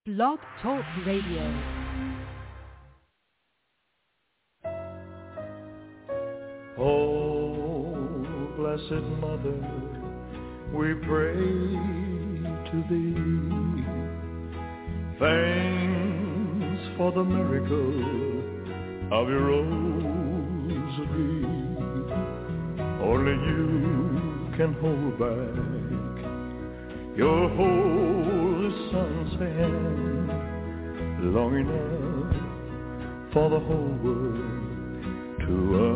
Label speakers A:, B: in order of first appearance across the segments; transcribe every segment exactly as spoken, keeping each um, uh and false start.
A: Blog Talk Radio.
B: Oh, Blessed Mother, we pray to thee. Thanks for the miracle of your rosary. Only you can hold back your holy Son's hand long enough for the whole world to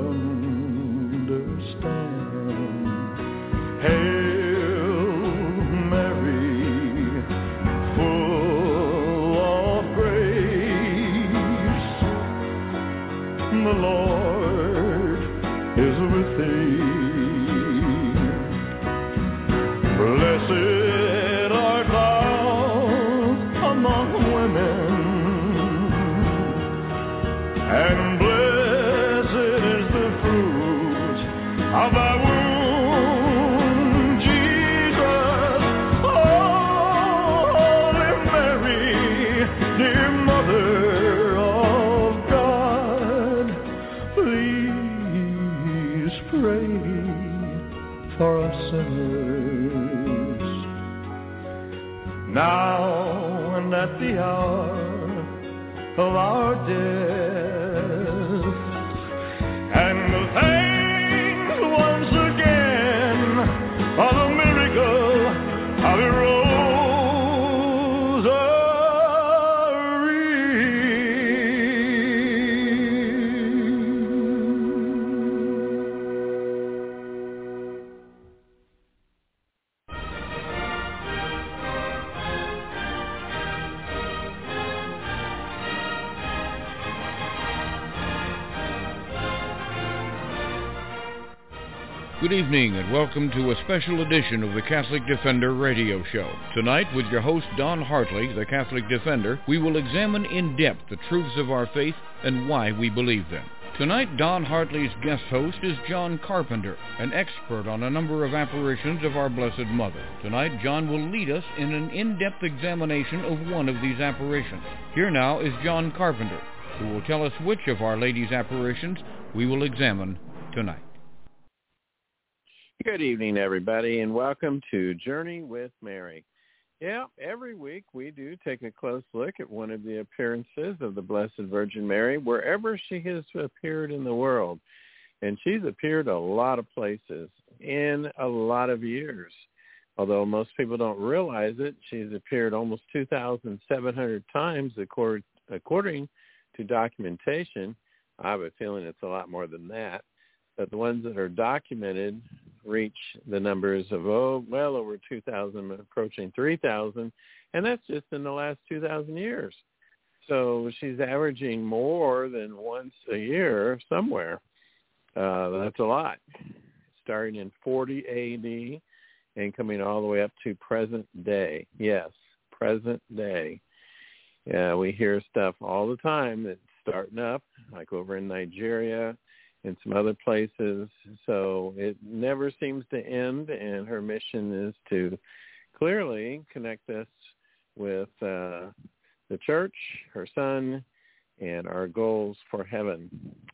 B: understand. Hail Mary, full of grace, the Lord is with thee. Blessed art thou among women, and blessed is the fruit of thy womb, Jesus. Oh, Holy Mary, dear Mother of God, please pray for us sinners, now and at the hour of our death. And thanks once again for the miracle of your
C: Good evening and welcome to a special edition of the Catholic Defender radio show. Tonight, with your host Don Hartley, the Catholic Defender, we will examine in depth the truths of our faith and why we believe them. Tonight, Don Hartley's guest host is John Carpenter, an expert on a number of apparitions of our Blessed Mother. Tonight, John will lead us in an in-depth examination of one of these apparitions. Here now is John Carpenter, who will tell us which of Our Lady's apparitions we will examine tonight.
D: Good evening, everybody, and welcome to Journey with Mary. Yeah, every week we do take a close look at one of the appearances of the Blessed Virgin Mary, wherever she has appeared in the world. And she's appeared a lot of places in a lot of years. Although most people don't realize it, she's appeared almost two thousand seven hundred times according to documentation. I have a feeling it's a lot more than that. But the ones that are documented reach the numbers of, oh, well over two thousand, approaching three thousand, and that's just in the last two thousand years. So she's averaging more than once a year somewhere. Uh, that's a lot. Starting in forty A D and coming all the way up to present day. Yes, present day. Yeah, we hear stuff all the time that's starting up, like over in Nigeria and some other places. So it never seems to end, and her mission is to clearly connect us with uh, the church, her son, and our goals for heaven.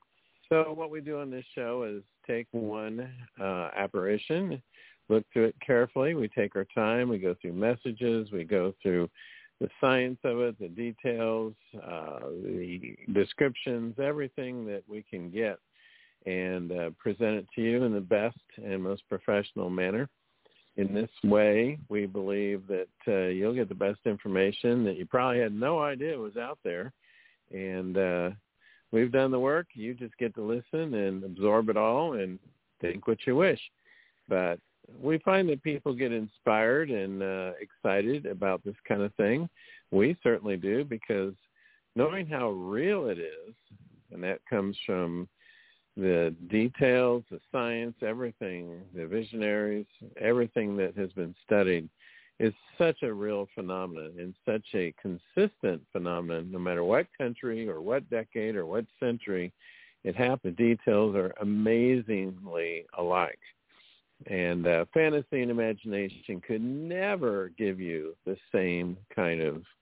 D: So what we do on this show is take one uh, apparition, look through it carefully. We take our time. We go through messages. We go through the science of it, the details, uh, the descriptions, everything that we can get, and uh, present it to you in the best and most professional manner. In this way, we believe that uh, you'll get the best information that you probably had no idea was out there. And uh, we've done the work. You just get to listen and absorb it all and think what you wish. But we find that people get inspired and uh, excited about this kind of thing. We certainly do, because knowing how real it is, and that comes from the details, the science, everything, the visionaries, everything that has been studied is such a real phenomenon and such a consistent phenomenon, no matter what country or what decade or what century it happened. Details are amazingly alike. And uh, fantasy and imagination could never give you the same kind of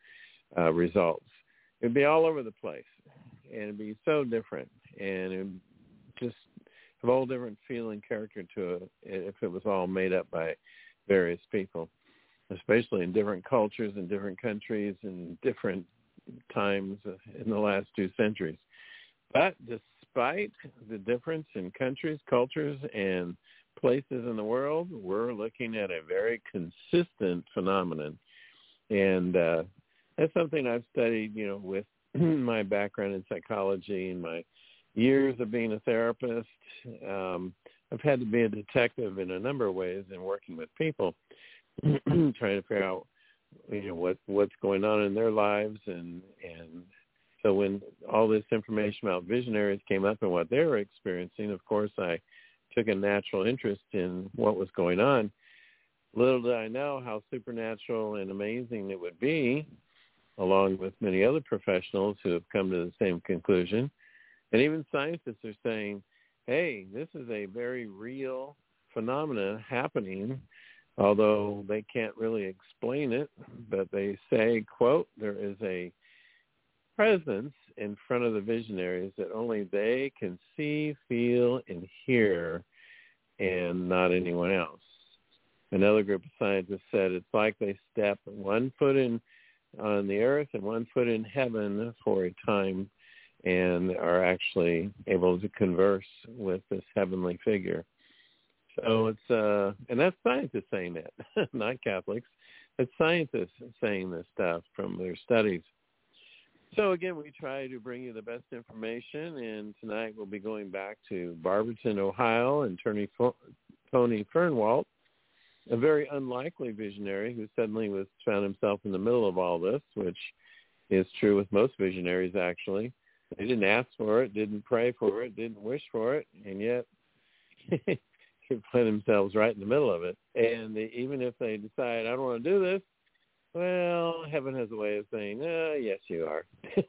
D: uh, results. It'd be all over the place, and it'd be so different, and it'd just have a whole different feeling, character to it if it was all made up by various people, especially in different cultures and different countries and different times in the last two centuries. But despite the difference in countries, cultures, and places in the world, we're looking at a very consistent phenomenon. And uh, that's something I've studied, you know, with my background in psychology and my years of being a therapist. Um, I've had to be a detective in a number of ways in working with people, trying to figure out, you know, what what's going on in their lives. And, and so when all this information about visionaries came up and what they were experiencing, of course, I took a natural interest in what was going on. Little did I know how supernatural and amazing it would be, along with many other professionals who have come to the same conclusion. And even scientists are saying, hey, this is a very real phenomenon happening, although they can't really explain it. But they say, quote, there is a presence in front of the visionaries that only they can see, feel, and hear, and not anyone else. Another group of scientists said it's like they step one foot in on the earth and one foot in heaven for a time and are actually able to converse with this heavenly figure. So it's, uh, and that's scientists saying that, not Catholics. It's scientists saying this stuff from their studies. So again, we try to bring you the best information, and tonight we'll be going back to Barberton, Ohio, and Tony, Tony Fernwalt, a very unlikely visionary who suddenly was found himself in the middle of all this, which is true with most visionaries, actually. They didn't ask for it, didn't pray for it, didn't wish for it, and yet they find themselves right in the middle of it. And they, even if they decide, I don't want to do this, well, heaven has a way of saying, uh, yes, you are.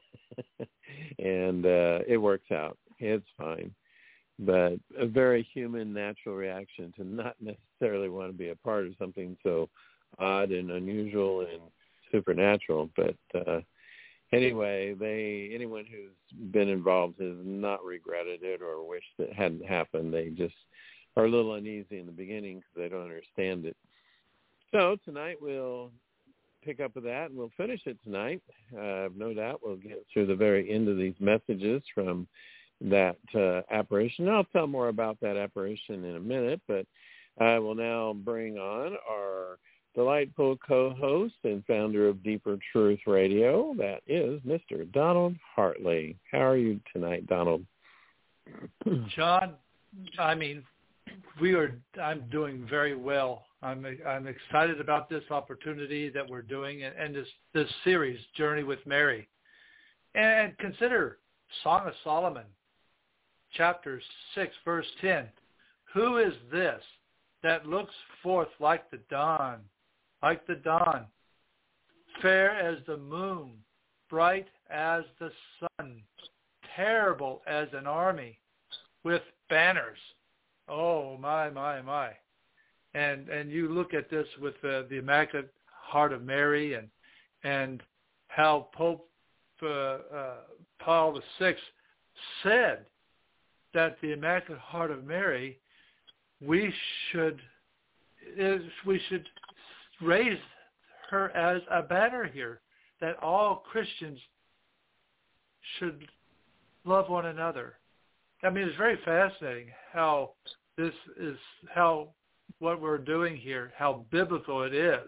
D: and uh, it works out. It's fine. But a very human, natural reaction to not necessarily want to be a part of something so odd and unusual and supernatural. But uh, anyway, they anyone who's been involved has not regretted it or wished it hadn't happened. They just are a little uneasy in the beginning because they don't understand it. So tonight we'll pick up with that, and we'll finish it tonight. Uh, I've no doubt we'll get through the very end of these messages from that uh, apparition. I'll tell more about that apparition in a minute, but I will now bring on our delightful co-host and founder of Deeper Truth Radio. That is Mister Donald Hartley. How are you tonight, Donald?
A: John, I mean, we are. I'm doing very well. I'm I'm excited about this opportunity that we're doing and, and this this series, Journey with Mary. And consider Song of Solomon, chapter six, verse ten. Who is this that looks forth like the dawn, like the dawn, fair as the moon, bright as the sun, terrible as an army, with banners? Oh, my, my, my. And and you look at this with uh, the Immaculate Heart of Mary and and how Pope uh, uh, Paul the Sixth said that the Immaculate Heart of Mary, we should is we should raise her as a banner here, that all Christians should love one another. I mean, it's very fascinating how this is how. what we're doing here, how biblical it is.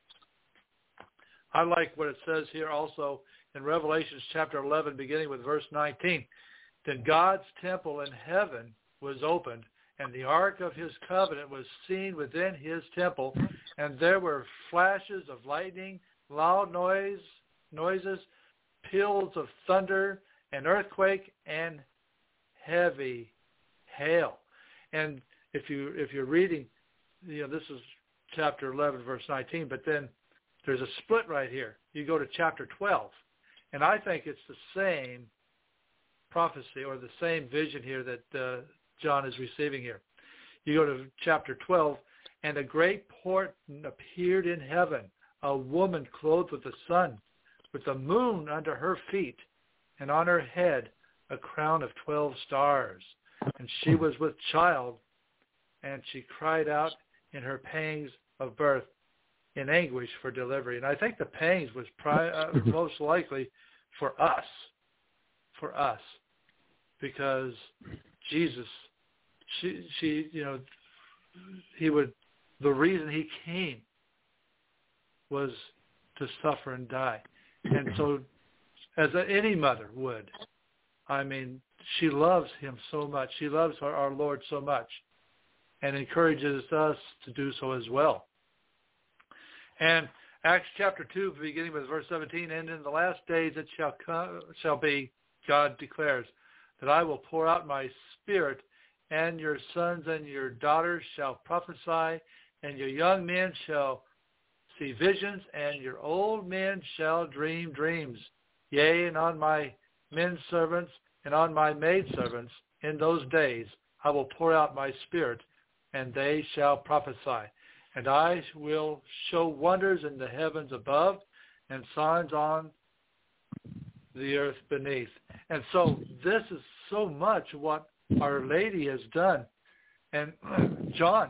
A: I like what it says here also in Revelation chapter eleven, beginning with verse nineteen. Then God's temple in heaven was opened, and the ark of his covenant was seen within his temple, and there were flashes of lightning, loud noise, noises, peals of thunder, an earthquake, and heavy hail. And if you if you're reading, you know, this is chapter eleven, verse nineteen, but then there's a split right here. You go to chapter twelve, and I think it's the same prophecy or the same vision here that uh, John is receiving here. You go to chapter twelve, and a great portent appeared in heaven, a woman clothed with the sun, with the moon under her feet, and on her head a crown of twelve stars. And she was with child, and she cried out in her pangs of birth, in anguish for delivery. And I think the pangs was pri- uh, most likely for us, for us, because Jesus, she, she, you know, he would, the reason he came was to suffer and die. And so, as any mother would, I mean, she loves him so much. She loves our, our Lord so much, and encourages us to do so as well. And Acts chapter two, beginning with verse seventeen, and in the last days it shall come, shall be, God declares, that I will pour out my spirit, and your sons and your daughters shall prophesy, and your young men shall see visions, and your old men shall dream dreams. Yea, and on my men servants and on my maidservants in those days I will pour out my spirit, and they shall prophesy. And I will show wonders in the heavens above and signs on the earth beneath. And so this is so much what Our Lady has done. And John,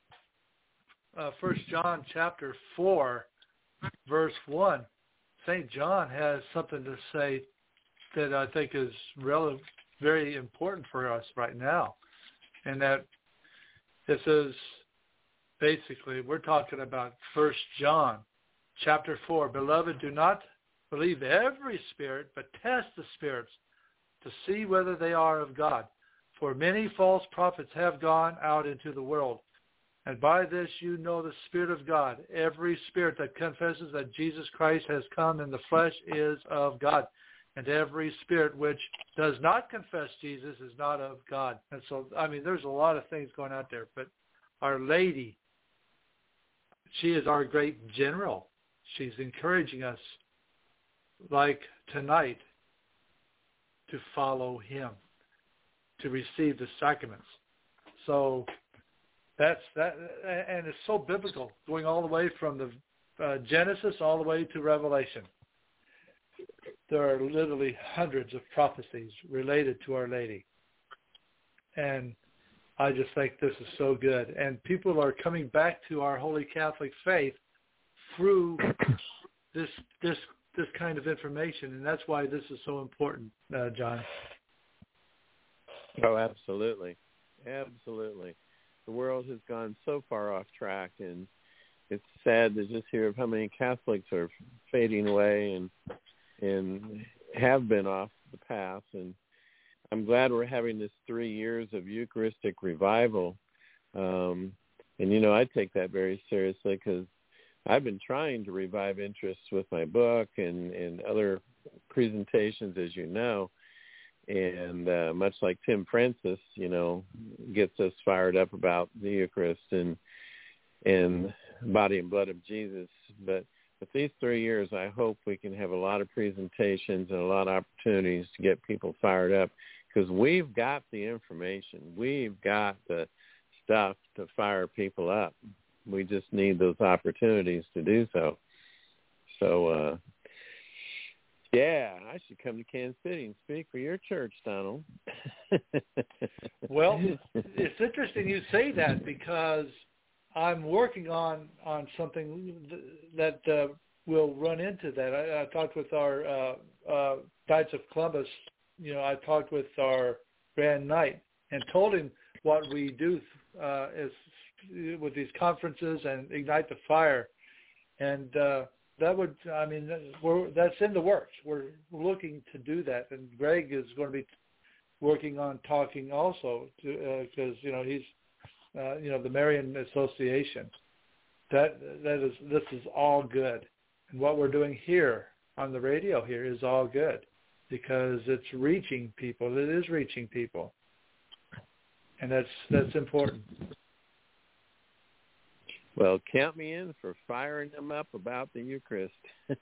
A: uh, First John chapter four, verse one, Saint John has something to say that I think is really very important for us right now. And that it says, basically, we're talking about First John chapter four. Beloved, do not believe every spirit, but test the spirits to see whether they are of God. For many false prophets have gone out into the world. And by this you know the Spirit of God. Every spirit that confesses that Jesus Christ has come in the flesh is of God. And every spirit which does not confess Jesus is not of God. And so, I mean, there's a lot of things going out there. But Our Lady, she is our great general. She's encouraging us, like tonight, to follow him, to receive the sacraments. So that's that, and it's so biblical, going all the way from the uh, Genesis all the way to Revelation. There are literally hundreds of prophecies related to Our Lady. And I just think this is so good. And people are coming back to our Holy Catholic faith through this this this kind of information. And that's why this is so important, uh, John.
D: Oh, absolutely. Absolutely. The world has gone so far off track, and it's sad to just hear of how many Catholics are fading away and and have been off the path. And I'm glad we're having this three years of Eucharistic revival. Um, and, you know, I take that very seriously because I've been trying to revive interest with my book and, and other presentations, as you know. And uh, much like Tim Francis, you know, gets us fired up about the Eucharist and and body and blood of Jesus. But with these three years, I hope we can have a lot of presentations and a lot of opportunities to get people fired up, because we've got the information. We've got the stuff to fire people up. We just need those opportunities to do so. So, uh, yeah, I should come to Kansas City and speak for your church, Donald.
A: Well, it's interesting you say that, because I'm working on, on something that uh, will run into that. I, I talked with our uh, uh, Knights of Columbus. You know, I talked with our Grand Knight and told him what we do uh, is with these conferences and Ignite the Fire. And uh, that would, I mean, we're, that's in the works. We're looking to do that. And Greg is going to be working on talking also, because, uh, you know, he's, uh, you know, the Marian Association. That that is, this is all good. And what we're doing here on the radio here is all good, because it's reaching people. It is reaching people. And that's that's important.
D: Well, count me in for firing them up about the Eucharist.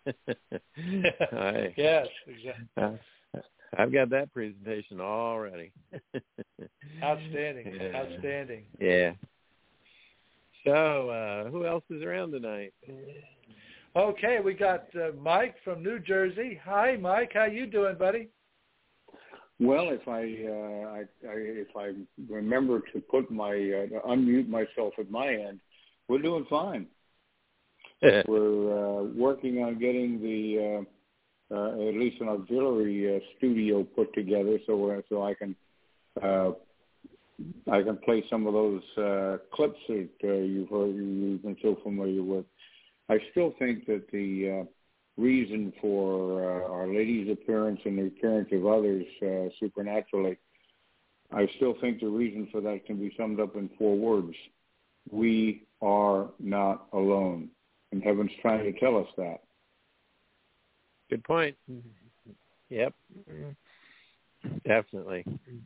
D: I,
A: yes, exactly.
D: I, I've got that presentation already.
A: Outstanding.
D: Yeah.
A: Outstanding.
D: Yeah. So, uh, who else is around tonight?
A: Okay, we got uh, Mike from New Jersey. Hi, Mike. How you doing, buddy?
E: Well, if I, uh, I, I if I remember to put my uh, to unmute myself at my end, we're doing fine. We're uh, working on getting the uh, uh, at least an auxiliary uh, studio put together, so uh, so I can uh, I can play some of those uh, clips that uh, you've heard, you've been so familiar with. I still think that the uh, reason for uh, Our Lady's appearance and the appearance of others uh, supernaturally, I still think the reason for that can be summed up in four words: we are not alone. And heaven's trying to tell us that.
D: Good point. Yep. Definitely.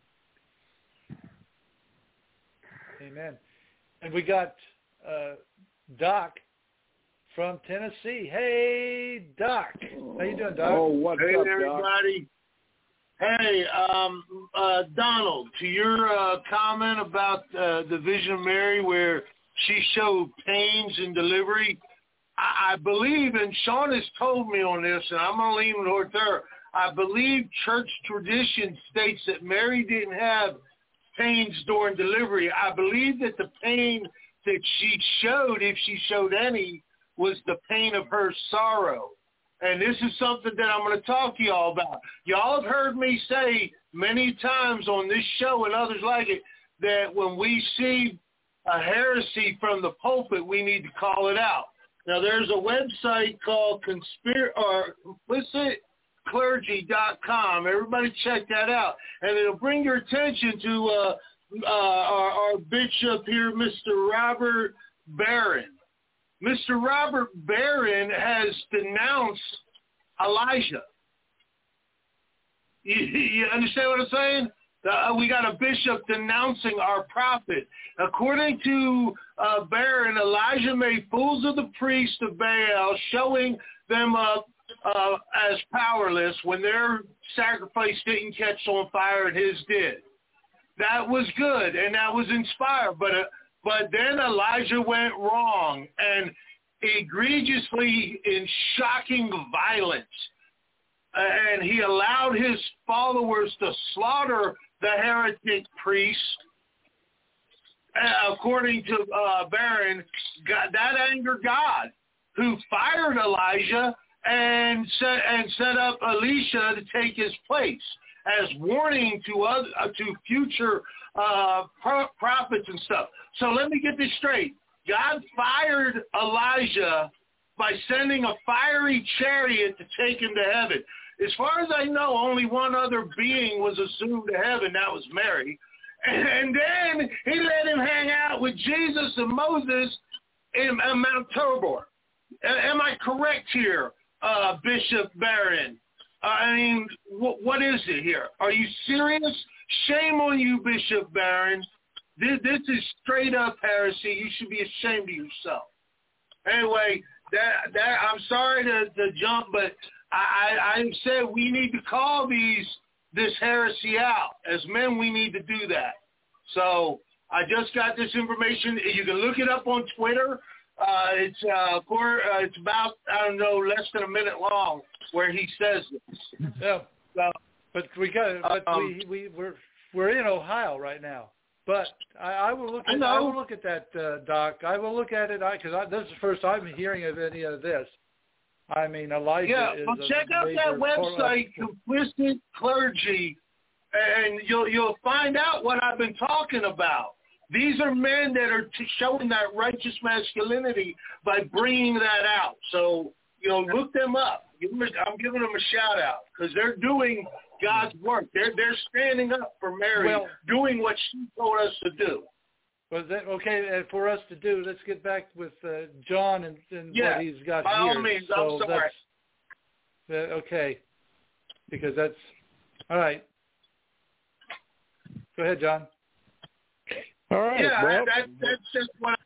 A: Amen. And we got uh, Doc from Tennessee. Hey, Doc. How you doing, Doc?
E: Oh, what's
F: hey,
E: up,
F: everybody. Doc? Hey, um, uh, Donald, to your uh, comment about uh, the Vision of Mary where she showed pains in delivery, I, I believe, and Sean has told me on this, and I'm going to lean toward her, I believe church tradition states that Mary didn't have pains during delivery. I believe that the pain that she showed, if she showed any, was the pain of her sorrow. And this is something that I'm going to talk to y'all about. Y'all have heard me say many times on this show and others like it that when we see a heresy from the pulpit, we need to call it out. Now, there's a website called Conspir- or Complicit Clergy dot com. Everybody check that out. And it'll bring your attention to uh, uh, our, our bishop here, Mister Robert Barron. Mister Robert Barron has denounced Elijah. You, you understand what I'm saying? Uh, we got a bishop denouncing our prophet. According to uh, Barron, Elijah made fools of the priests of Baal, showing them up uh, as powerless when their sacrifice didn't catch on fire and his did. That was good, and that was inspired, but uh, But then Elijah went wrong and egregiously in shocking violence. And he allowed his followers to slaughter the heretic priests. Uh, according to uh, Barron, God, that angered God, who fired Elijah and set, and set up Elisha to take his place as warning to other, uh, to future uh, pro- prophets and stuff. So let me get this straight. God fired Elijah by sending a fiery chariot to take him to heaven. As far as I know, only one other being was assumed to heaven. That was Mary. And then he let him hang out with Jesus and Moses in, in Mount Tabor. Am I correct here, uh, Bishop Barron? I mean, wh- what is it here? Are you serious? Shame on you, Bishop Barron. This, this is straight up heresy. You should be ashamed of yourself. Anyway, that that I'm sorry to, to jump, but I, I, I said we need to call these this heresy out. As men, we need to do that. So I just got this information. You can look it up on Twitter. Uh, it's uh, for, uh, it's about I don't know less than a minute long where he says this.
A: Yeah,
F: so,
A: but we got but
F: um,
A: we we we're we're in Ohio right now. But I, I will look at I, I will look at that, uh, Doc. I will look at it because this is the first I'm hearing of any of this. I mean, Elijah
F: yeah,
A: is
F: well, check out that website, Complicit Clergy, and you'll you'll find out what I've been talking about. These are men that are t- showing that righteous masculinity by bringing that out. So, you know, look them up. Give them a, I'm giving them a shout out because they're doing God's work. They're they're standing up for Mary,
A: well,
F: doing what she told us to do.
A: Well, that, okay, and for us to do, let's get back with uh, John and, and
F: yeah,
A: what he's got
F: by
A: here.
F: all means,
A: so
F: I'm sorry.
A: That's, uh, okay, because that's all right. Go ahead, John.
D: All right.
F: Yeah,
D: well,
F: that, that's just what.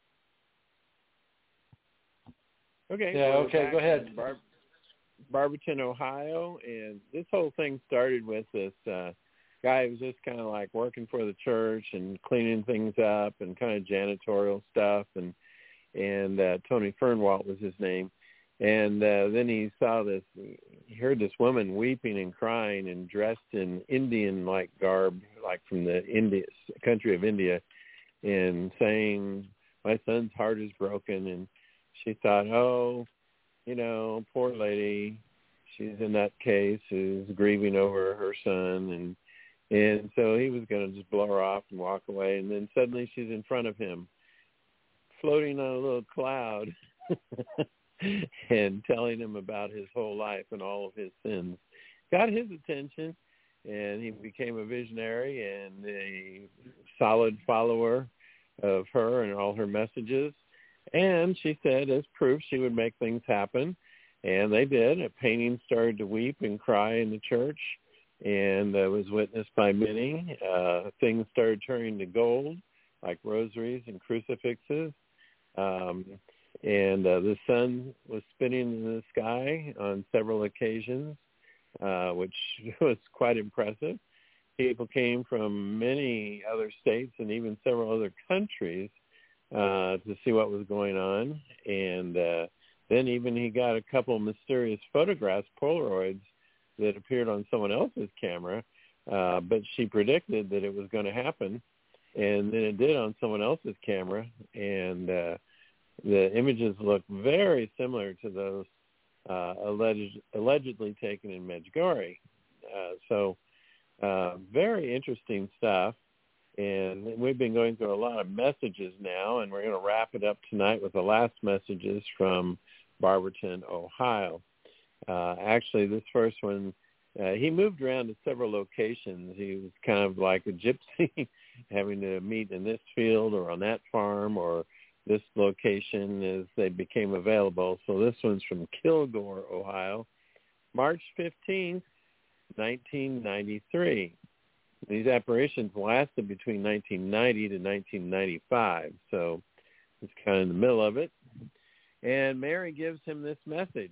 D: Okay.
A: Yeah.
D: Well,
A: Okay. Go ahead.
D: Bar- Barberton, Ohio, and this whole thing started with this uh, guy who was just kind of like working for the church and cleaning things up and kind of janitorial stuff, and and uh, Tony Fernwalt was his name, And uh, then he saw this, he heard this woman weeping and crying and dressed in Indian-like garb, like from the India, country of India, and saying, my son's heart is broken. And she thought, oh, you know, poor lady, she's in that case, is grieving over her son. And and so he was going to just blow her off and walk away. And then suddenly she's in front of him, floating on a little cloud and telling him about his whole life and all of his sins. Got his attention, and he became a visionary and a solid follower of her and all her messages. And she said, as proof, she would make things happen. And they did. A painting started to weep and cry in the church, and uh, was witnessed by many. Uh, things started turning to gold, like rosaries and crucifixes. Um, and uh, the sun was spinning in the sky on several occasions, uh, which was quite impressive. People came from many other states and even several other countries uh, to see what was going on. And uh, then even he got a couple of mysterious photographs, Polaroids, that appeared on someone else's camera, uh, but she predicted that it was going to happen, and then it did on someone else's camera, and uh, the images look very similar to those uh, alleged, allegedly taken in Medjugorje. Uh, so uh, very interesting stuff, and we've been going through a lot of messages now, and we're going to wrap it up tonight with the last messages from Barberton, Ohio. Uh, actually, this first one, uh, he moved around to several locations. He was kind of like a gypsy, having to meet in this field or on that farm or this location as they became available. So this one's from Kilgore, Ohio, March fifteenth, nineteen ninety-three. These apparitions lasted between nineteen ninety to nineteen ninety-five, so it's kind of in the middle of it. And Mary gives him this message.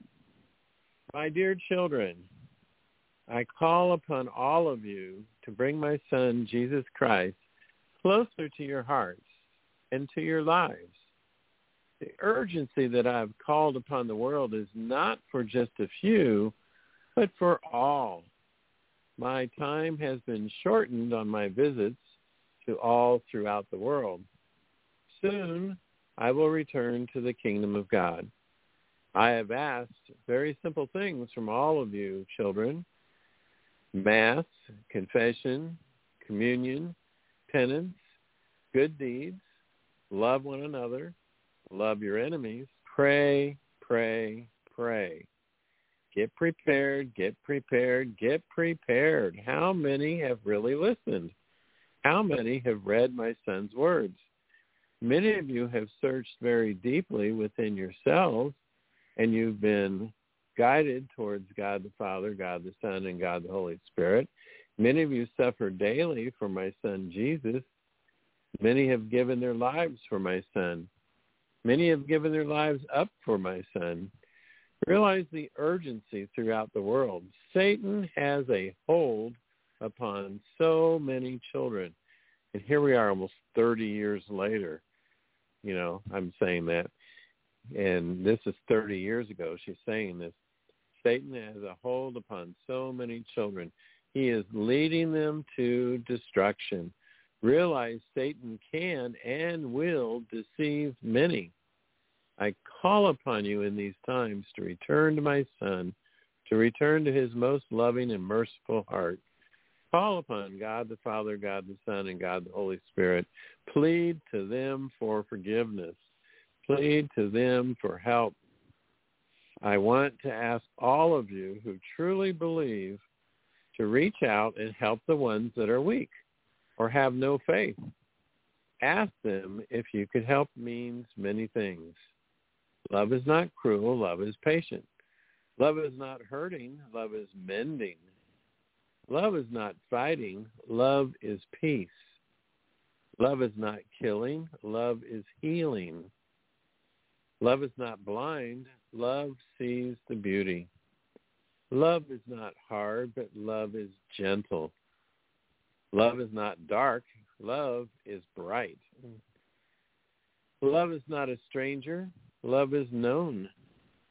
D: My dear children, I call upon all of you to bring my son, Jesus Christ, closer to your hearts and to your lives. The urgency that I've called upon the world is not for just a few, but for all. My time has been shortened on my visits to all throughout the world. Soon I will return to the kingdom of God. I have asked very simple things from all of you, children: Mass, confession, communion, penance, good deeds, love one another, love your enemies, pray, pray, pray. Get prepared, get prepared, get prepared. How many have really listened? How many have read my son's words? Many of you have searched very deeply within yourselves, and you've been guided towards God the Father, God the Son, and God the Holy Spirit. Many of you suffer daily for my son Jesus. Many have given their lives for my son. Many have given their lives up for my son. Realize the urgency throughout the world. Satan has a hold upon so many children. And here we are almost thirty years later. You know, I'm saying that. And this is thirty years ago. She's saying this. Satan has a hold upon so many children. He is leading them to destruction. Realize Satan can and will deceive many. I call upon you in these times to return to my son, to return to his most loving and merciful heart. Call upon God the Father, God the Son, and God the Holy Spirit. Plead to them for forgiveness. Plead to them for help. I want to ask all of you who truly believe to reach out and help the ones that are weak or have no faith. Ask them if you could help means many things. Love is not cruel. Love is patient. Love is not hurting. Love is mending. Love is not fighting. Love is peace. Love is not killing. Love is healing. Love is not blind. Love sees the beauty. Love is not hard, but love is gentle. Love is not dark. Love is bright. Love is not a stranger. Love is known.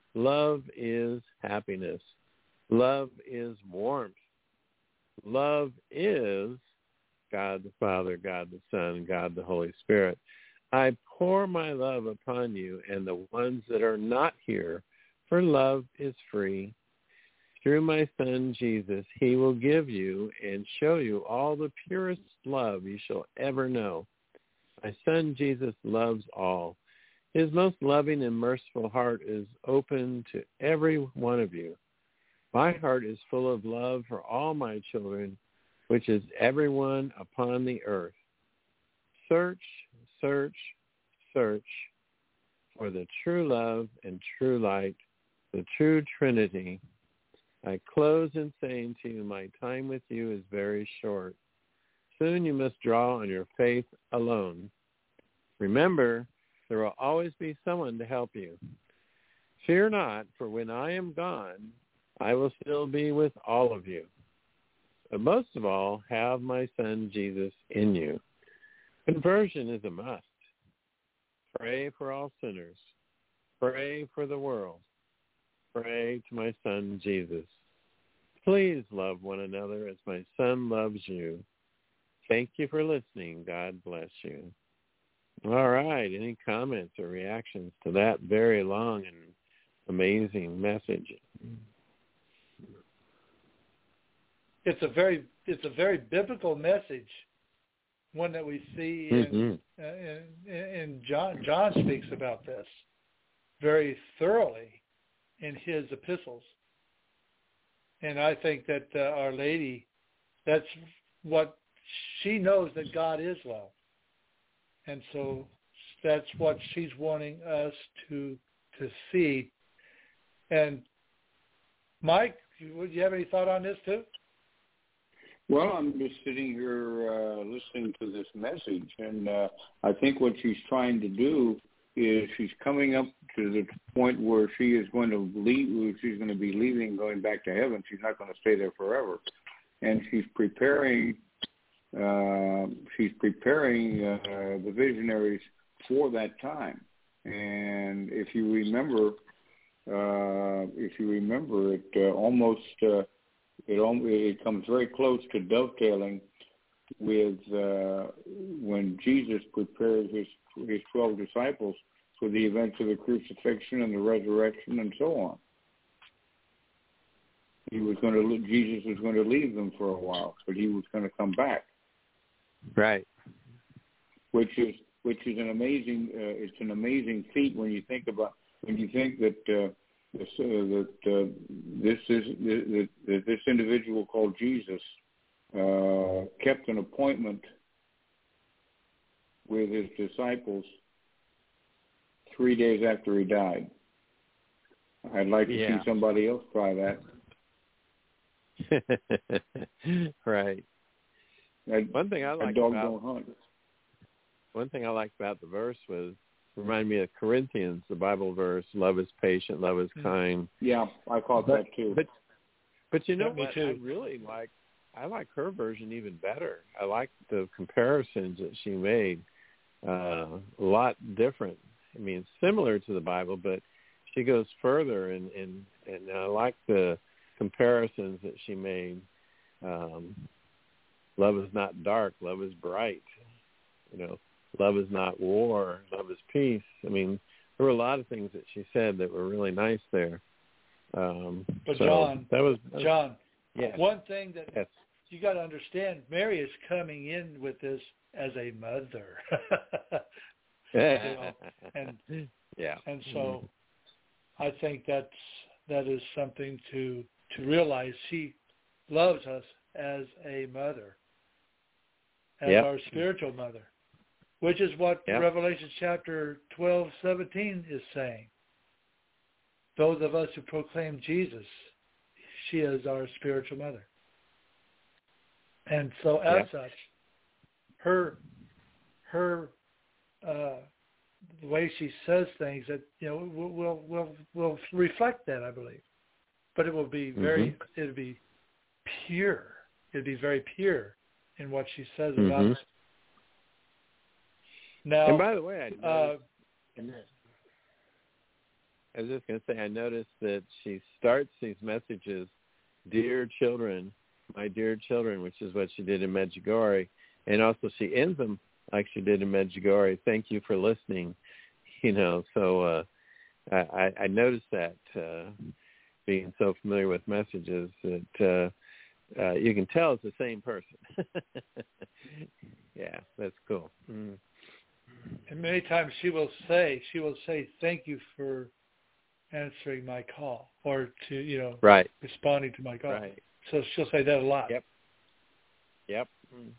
D: Love is happiness. Love is warmth. Love is God the Father, God the Son, God the Holy Spirit. I pour my love upon you and the ones that are not here, for love is free. Through my Son, Jesus, he will give you and show you all the purest love you shall ever know. My Son, Jesus, loves all. His most loving and merciful heart is open to every one of you. My heart is full of love for all my children, which is everyone upon the earth. Search, search, search for the true love and true light, the true Trinity. I close in saying to you, my time with you is very short. Soon you must draw on your faith alone. Remember, there will always be someone to help you. Fear not, for when I am gone, I will still be with all of you. But most of all, have my Son Jesus in you. Conversion is a must. Pray for all sinners. Pray for the world. Pray to my Son Jesus. Please love one another as my Son loves you. Thank you for listening. God bless you. All right. Any comments or reactions to that very long and amazing message?
A: It's a very it's a very biblical message, one that we see in, mm-hmm. uh, in, in John. John speaks about this very thoroughly in his epistles, and I think that uh, Our Lady, that's what she knows, that God is love, and so that's what she's wanting us to to see. And Mike, would you have any thought on this too?
E: Well, I'm just sitting here uh, listening to this message, and uh, I think what she's trying to do is she's coming up to the point where she is going to leave. She's going to be leaving, going back to heaven. She's not going to stay there forever, and she's preparing. Uh, she's preparing uh, the visionaries for that time. And if you remember, uh, if you remember, it uh, almost. Uh, It, it comes very close to dovetailing with uh, when Jesus prepared his his twelve disciples for the events of the crucifixion and the resurrection and so on. He was going to Jesus was going to leave them for a while, but he was going to come back.
D: Right.
E: Which is which is an amazing uh, it's an amazing feat when you think about when you think that. Uh, This, uh, that uh, this is that, that this individual called Jesus uh, kept an appointment with his disciples three days after he died. I'd like to
D: yeah.
E: see somebody else try that.
D: Right.
E: That,
D: one thing I like
E: dog
D: about
E: don't hunt.
D: One thing I liked about the verse was. Remind me of Corinthians, the Bible verse, love is patient, love is kind.
E: Yeah, I caught
D: but,
E: that too.
D: But but you know
A: yeah,
D: what?
A: Me too.
D: I really like I like her version even better. I like the comparisons that she made. Uh, a lot different. I mean, similar to the Bible, but she goes further, and, and, and I like the comparisons that she made. Um, love is not dark, love is bright. You know, love is not war, love is peace. I mean, there were a lot of things that she said that were really nice there. Um,
A: but
D: so
A: John,
D: that was, that was
A: John,
D: yes.
A: one thing that
D: yes.
A: you got to understand, Mary is coming in with this as a mother. you know, and
D: yeah,
A: and so I think that's that is something to to realize. She loves us as a mother, as
D: yep.
A: our spiritual mother, which is what
D: yep.
A: Revelation chapter twelve, seventeen is saying. Those of us who proclaim Jesus, she is our spiritual mother. And so as yep. such, her her uh, the way she says things, that you know will will will will reflect that, I believe. But it will be very mm-hmm. it'll be pure. It'll be very pure in what she says mm-hmm. about it. Now,
D: and by the way, I
A: uh,
D: I was just going to say, I noticed that she starts these messages, "Dear children, my dear children," which is what she did in Medjugorje, and also she ends them like she did in Medjugorje. "Thank you for listening." You know, so uh, I, I noticed that uh, being so familiar with messages that uh, uh, you can tell it's the same person. Yeah, that's cool. Mm.
A: And many times she will say, she will say, "Thank you for answering my call," or to, you know,
D: right.
A: responding to my call.
D: Right.
A: So she'll say that a lot.
D: Yep. Yep. Mm.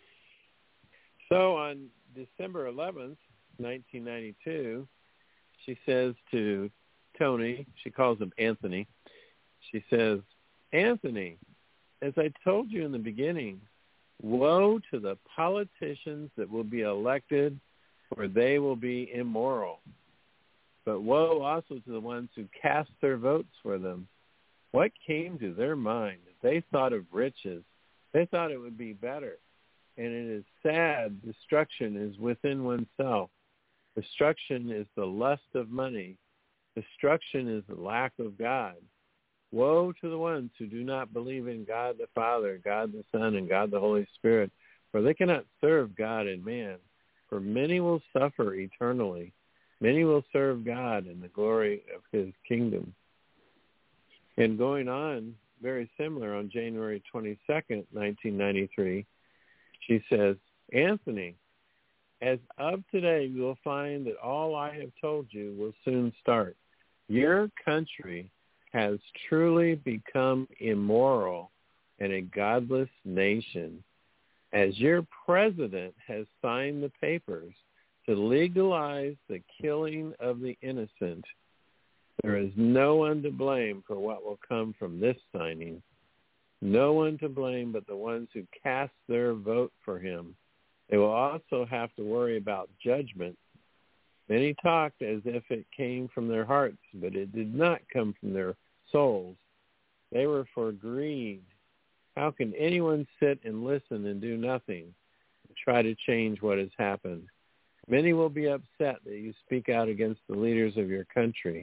D: So on December eleventh, nineteen ninety-two, she says to Tony, she calls him Anthony, she says, "Anthony, as I told you in the beginning, woe to the politicians that will be elected, for they will be immoral. But woe also to the ones who cast their votes for them. What came to their mind? They thought of riches. They thought it would be better. And it is sad. Destruction is within oneself. Destruction is the lust of money. Destruction is the lack of God. Woe to the ones who do not believe in God the Father, God the Son, and God the Holy Spirit, for they cannot serve God and man. For many will suffer eternally. Many will serve God in the glory of his kingdom." And going on, very similar, on January twenty-second, nineteen ninety-three, she says, "Anthony, as of today, you will find that all I have told you will soon start. Your country has truly become immoral and a godless nation. As your president has signed the papers to legalize the killing of the innocent, there is no one to blame for what will come from this signing. No one to blame but the ones who cast their vote for him. They will also have to worry about judgment. Many talked as if it came from their hearts, but it did not come from their souls. They were for greed. How can anyone sit and listen and do nothing and try to change what has happened? Many will be upset that you speak out against the leaders of your country.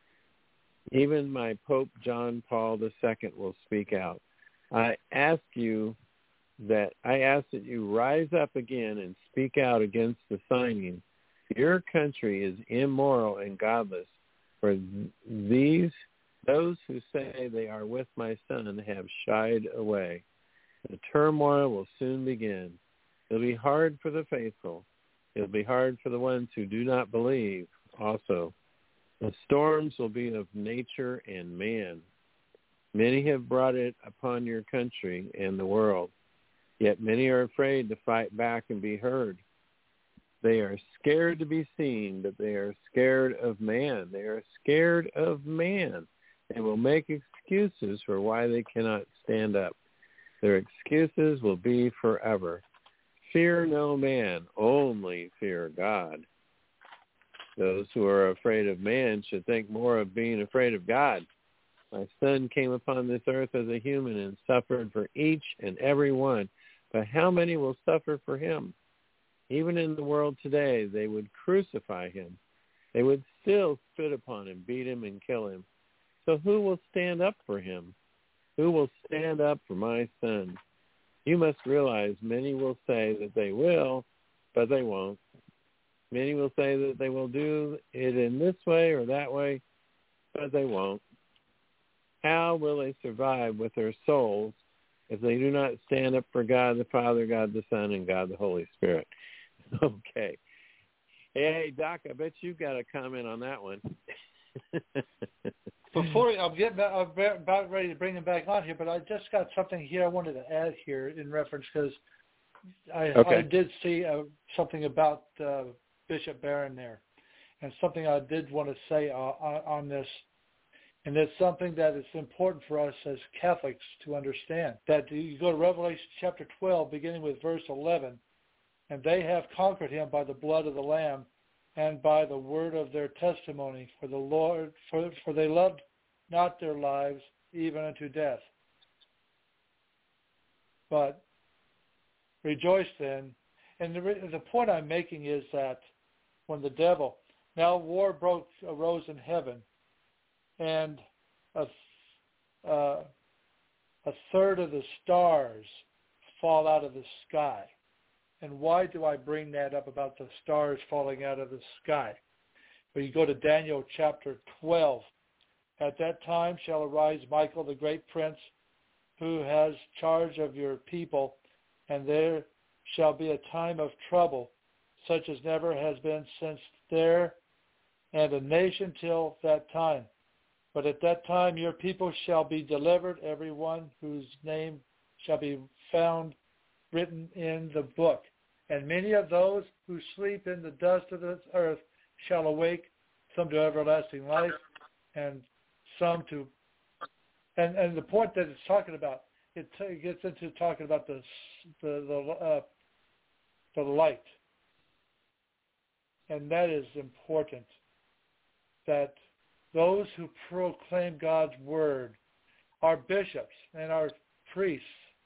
D: Even my Pope John Paul the Second will speak out. I ask you that I ask that you rise up again and speak out against the signing. Your country is immoral and godless, for these those who say they are with my son have shied away. The turmoil will soon begin. It'll be hard for the faithful. It'll be hard for the ones who do not believe also. The storms will be of nature and man. Many have brought it upon your country and the world, yet many are afraid to fight back and be heard. They are scared to be seen, but they are scared of man. They are scared of man and will make excuses for why they cannot stand up. Their excuses will be forever. Fear no man, only fear God. Those who are afraid of man should think more of being afraid of God. My son came upon this earth as a human and suffered for each and every one. But how many will suffer for him? Even in the world today, they would crucify him. They would still spit upon him, beat him, and kill him. So who will stand up for him? Who will stand up for my son? You must realize many will say that they will, but they won't. Many will say that they will do it in this way or that way, but they won't. How will they survive with their souls if they do not stand up for God the Father, God the Son, and God the Holy Spirit? Okay. Hey, Doc, I bet you've got a comment on that one.
A: Before I'll get back, I'm about ready to bring him back on here, but I just got something here I wanted to add here in reference because I, okay. I did see uh, something about uh, Bishop Barron there, and something I did want to say uh, on this, and it's something that is important for us as Catholics to understand. That you go to Revelation chapter twelve, beginning with verse eleven, and they have conquered him by the blood of the Lamb and by the word of their testimony, for the Lord, for, for they loved not their lives even unto death. But rejoice then. And the, the point I'm making is that when the devil, now war broke, arose in heaven, and a, uh, a third of the stars fall out of the sky. And why do I bring that up about the stars falling out of the sky? Well, you go to Daniel chapter twelve. At that time shall arise Michael, the great prince, who has charge of your people, and there shall be a time of trouble, such as never has been since there and a nation till that time. But at that time your people shall be delivered, every one whose name shall be found written in the book. And many of those who sleep in the dust of the earth shall awake, some to everlasting life, and some to, and, and the point that it's talking about, it, t- it gets into talking about the the the, uh, the light, and that is important. That those who proclaim God's word, our bishops and our priests,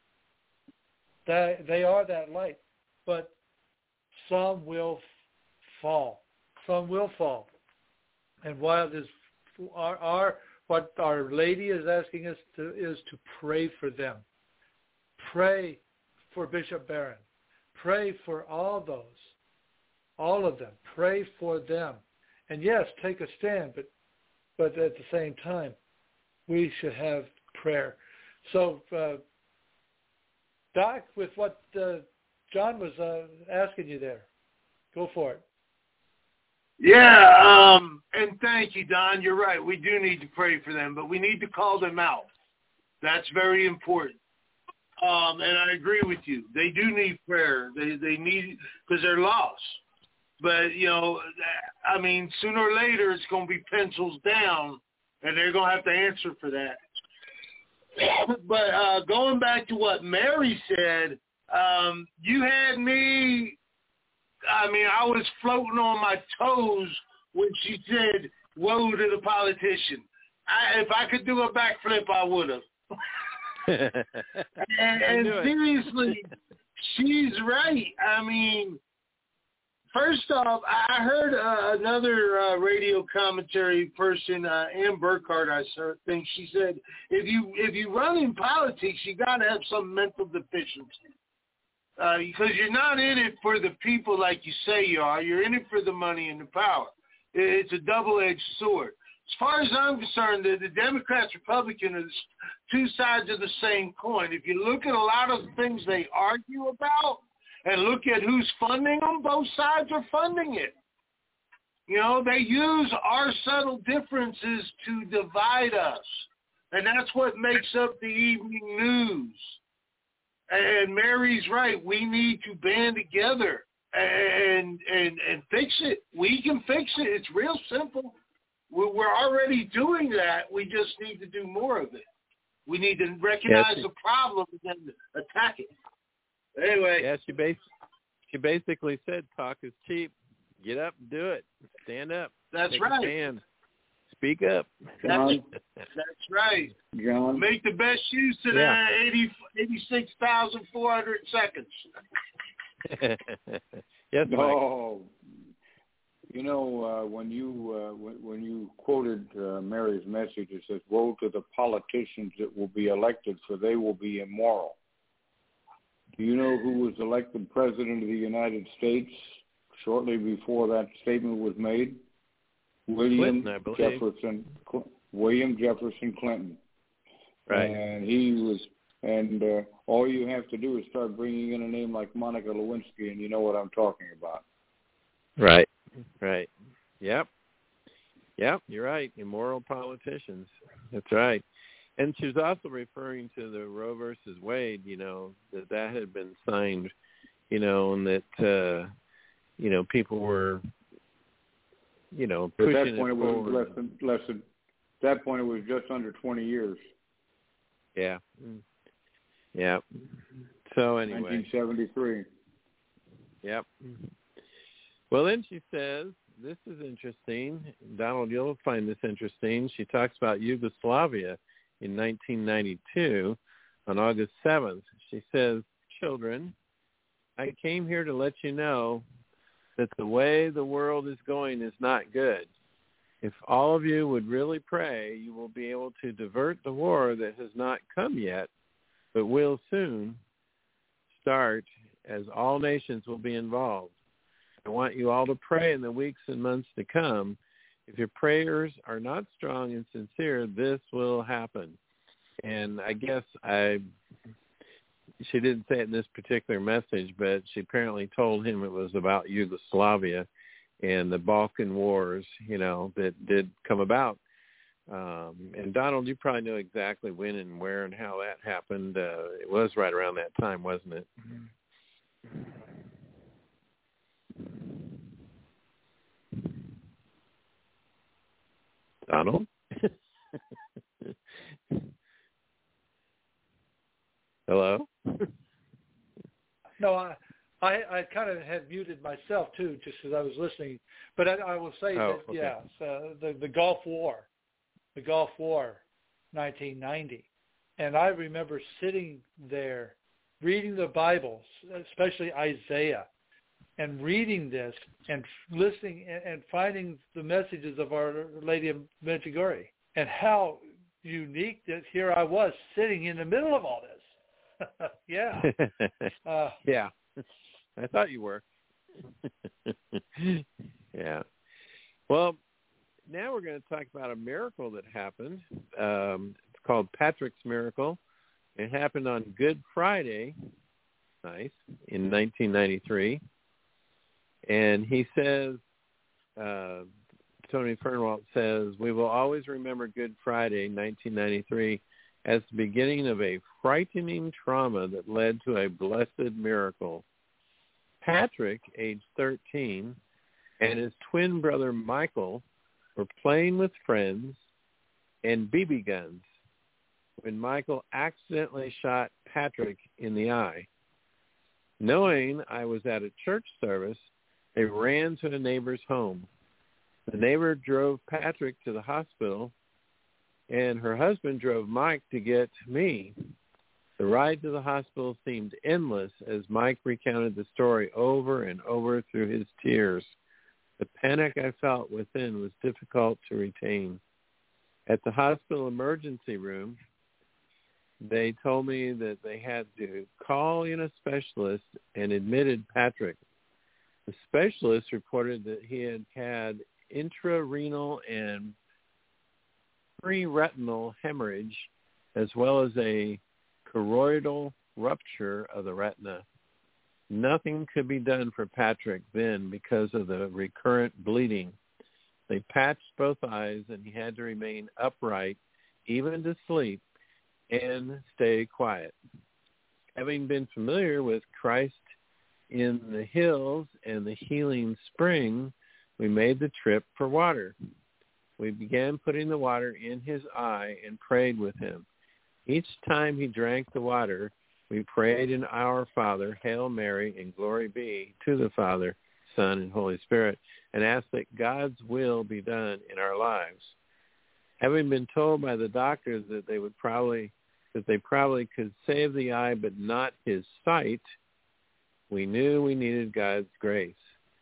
A: that they are that light, but some will fall. Some will fall, and while this, our our what Our Lady is asking us to is to pray for them. Pray for Bishop Barron. Pray for all those, all of them. Pray for them. And yes, take a stand, but but at the same time, we should have prayer. So, uh, Doc, with what uh, John was uh, asking you there, go for it.
F: Yeah, um, and thank you, Don. You're right. We do need to pray for them, but we need to call them out. That's very important. Um, and I agree with you. They do need prayer. They they need, because they're lost. But, you know, I mean, sooner or later it's going to be pencils down, and they're going to have to answer for that. But uh, going back to what Mary said, um, you had me... I mean, I was floating on my toes when she said, woe to the politician. I, if I could do a backflip, I would have. and and seriously, she's right. I mean, first off, I heard uh, another uh, radio commentary person, uh, Ann Burkhardt, I think, she said, if you if you run in politics, you got to have some mental deficiency. Uh, because you're not in it for the people like you say you are. You're in it for the money and the power. It's a double-edged sword. As far as I'm concerned, the, the Democrats, Republicans are two sides of the same coin. If you look at a lot of the things they argue about and look at who's funding them, both sides are funding it. You know, they use our subtle differences to divide us. And that's what makes up the evening news. And Mary's right. We need to band together and and and fix it. We can fix it. It's real simple. We're, we're already doing that. We just need to do more of it. We need to recognize yes. the problem and attack it. Anyway.
D: Yeah, she, bas- she basically said talk is cheap. Get up and do it. Stand up.
F: That's
D: Take
F: right.
D: a stand. Speak up.
F: That's, that's right.
E: John.
F: Make the best use of
D: yeah.
F: that eighty, eighty-six thousand four hundred seconds.
D: Yes, Mike.
E: Oh, you know, uh, when you uh, when, when you quoted uh, Mary's message, it says, woe to the politicians that will be elected, for they will be immoral. Do you know who was elected president of the United States shortly before that statement was made? William
D: Clinton,
E: Jefferson, William Jefferson Clinton.
D: Right.
E: And he was, and uh, all you have to do is start bringing in a name like Monica Lewinsky, and you know what I'm talking about.
D: Right. Right. Yep. Yep. You're right. Immoral politicians. That's right. And she was also referring to the Roe versus Wade. You know, that that had been signed. You know, and that uh, you know people were. You know, pushing
E: at that point
D: it,
E: it was
D: forward.
E: less than less than. At that point, it was just under twenty years.
D: Yeah. Yeah. So anyway.
E: nineteen seventy-three.
D: Yep. Well, then she says, this is interesting. Donald, you'll find this interesting. She talks about Yugoslavia in nineteen ninety-two on August seventh. She says, children, I came here to let you know that the way the world is going is not good. If all of you would really pray, you will be able to divert the war that has not come yet, but will soon start, as all nations will be involved. I want you all to pray in the weeks and months to come. If your prayers are not strong and sincere, this will happen. And I guess I, she didn't say it in this particular message, but she apparently told him it was about Yugoslavia and the Balkan Wars, you know, that did come about. Um, and Donald, you probably know exactly when and where and how that happened. Uh, it was right around that time, wasn't it? Donald? Hello?
A: No, I, I, I kind of had muted myself too, just as I was listening. But I, I will say
D: oh,
A: that
D: okay.
A: yes, uh, the the Gulf War, the Gulf War, nineteen ninety, and I remember sitting there, reading the Bible, especially Isaiah, and reading this and listening and, and finding the messages of Our Lady of Medjugorje, and how unique that here I was sitting in the middle of all this. yeah. Uh,
D: yeah. I thought you were. yeah. Well, now we're going to talk about a miracle that happened. Um, it's called Patrick's Miracle. It happened on Good Friday, nice, in nineteen ninety-three. And he says, uh, Tony Fernwalt says, we will always remember Good Friday, nineteen ninety-three, as the beginning of a frightening trauma that led to a blessed miracle. Patrick, age thirteen, and his twin brother Michael were playing with friends and B B guns when Michael accidentally shot Patrick in the eye. Knowing I was at a church service, they ran to a neighbor's home. The neighbor drove Patrick to the hospital, and her husband drove Mike to get me. The ride to the hospital seemed endless as Mike recounted the story over and over through his tears. The panic I felt within was difficult to retain. At the hospital emergency room, they told me that they had to call in a specialist and admitted Patrick. The specialist reported that he had had intrarenal and pre-retinal hemorrhage as well as a choroidal rupture of the retina. Nothing could be done for Patrick then because of the recurrent bleeding. They patched both eyes and he had to remain upright, even to sleep, and stay quiet. Having been familiar with Christ in the hills and the healing spring, we made the trip for water. We began putting the water in his eye and prayed with him. Each time he drank the water, we prayed in Our Father, Hail Mary, and glory be to the Father, Son, and Holy Spirit, and asked that God's will be done in our lives. Having been told by the doctors that they would probably that they probably could save the eye but not his sight, we knew we needed God's grace,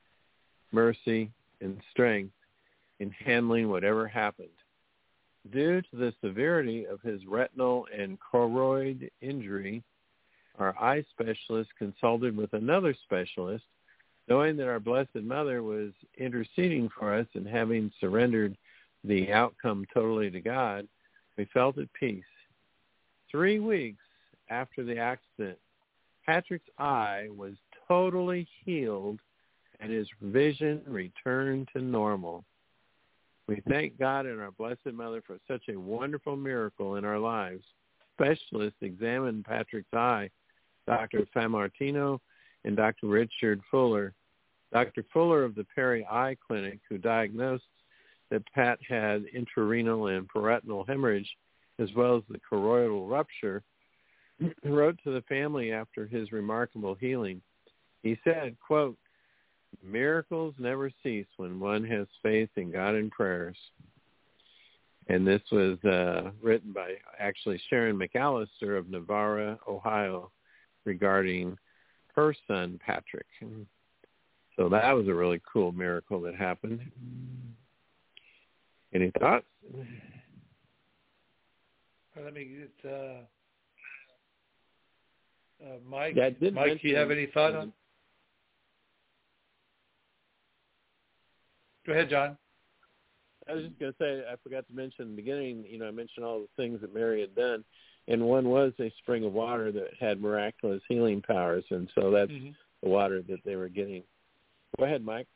D: mercy, and strength in handling whatever happened. Due to the severity of his retinal and choroid injury, our eye specialist consulted with another specialist, knowing that our Blessed Mother was interceding for us and having surrendered the outcome totally to God, we felt at peace. Three weeks after the accident, Patrick's eye was totally healed and his vision returned to normal. We thank God and our Blessed Mother for such a wonderful miracle in our lives. Specialists examined Patrick's eye, Doctor Famartino and Doctor Richard Fuller. Doctor Fuller of the Perry Eye Clinic, who diagnosed that Pat had intrarenal and paretinal hemorrhage, as well as the choroidal rupture, wrote to the family after his remarkable healing. He said, quote, "Miracles never cease when one has faith in God and prayers." And this was uh, written by actually Sharon McAllister of Navarre, Ohio, regarding her son, Patrick. So that was a really cool miracle that happened. Any thoughts?
A: Let me get uh, uh, Mike.
D: Yeah, I did
A: Mike, do you have any thought on? Go ahead, John.
D: I was just going to say, I forgot to mention in the beginning, you know, I mentioned all the things that Mary had done, and one was a spring of water that had miraculous healing powers, and so that's mm-hmm. the water that they were getting. Go ahead, Mike.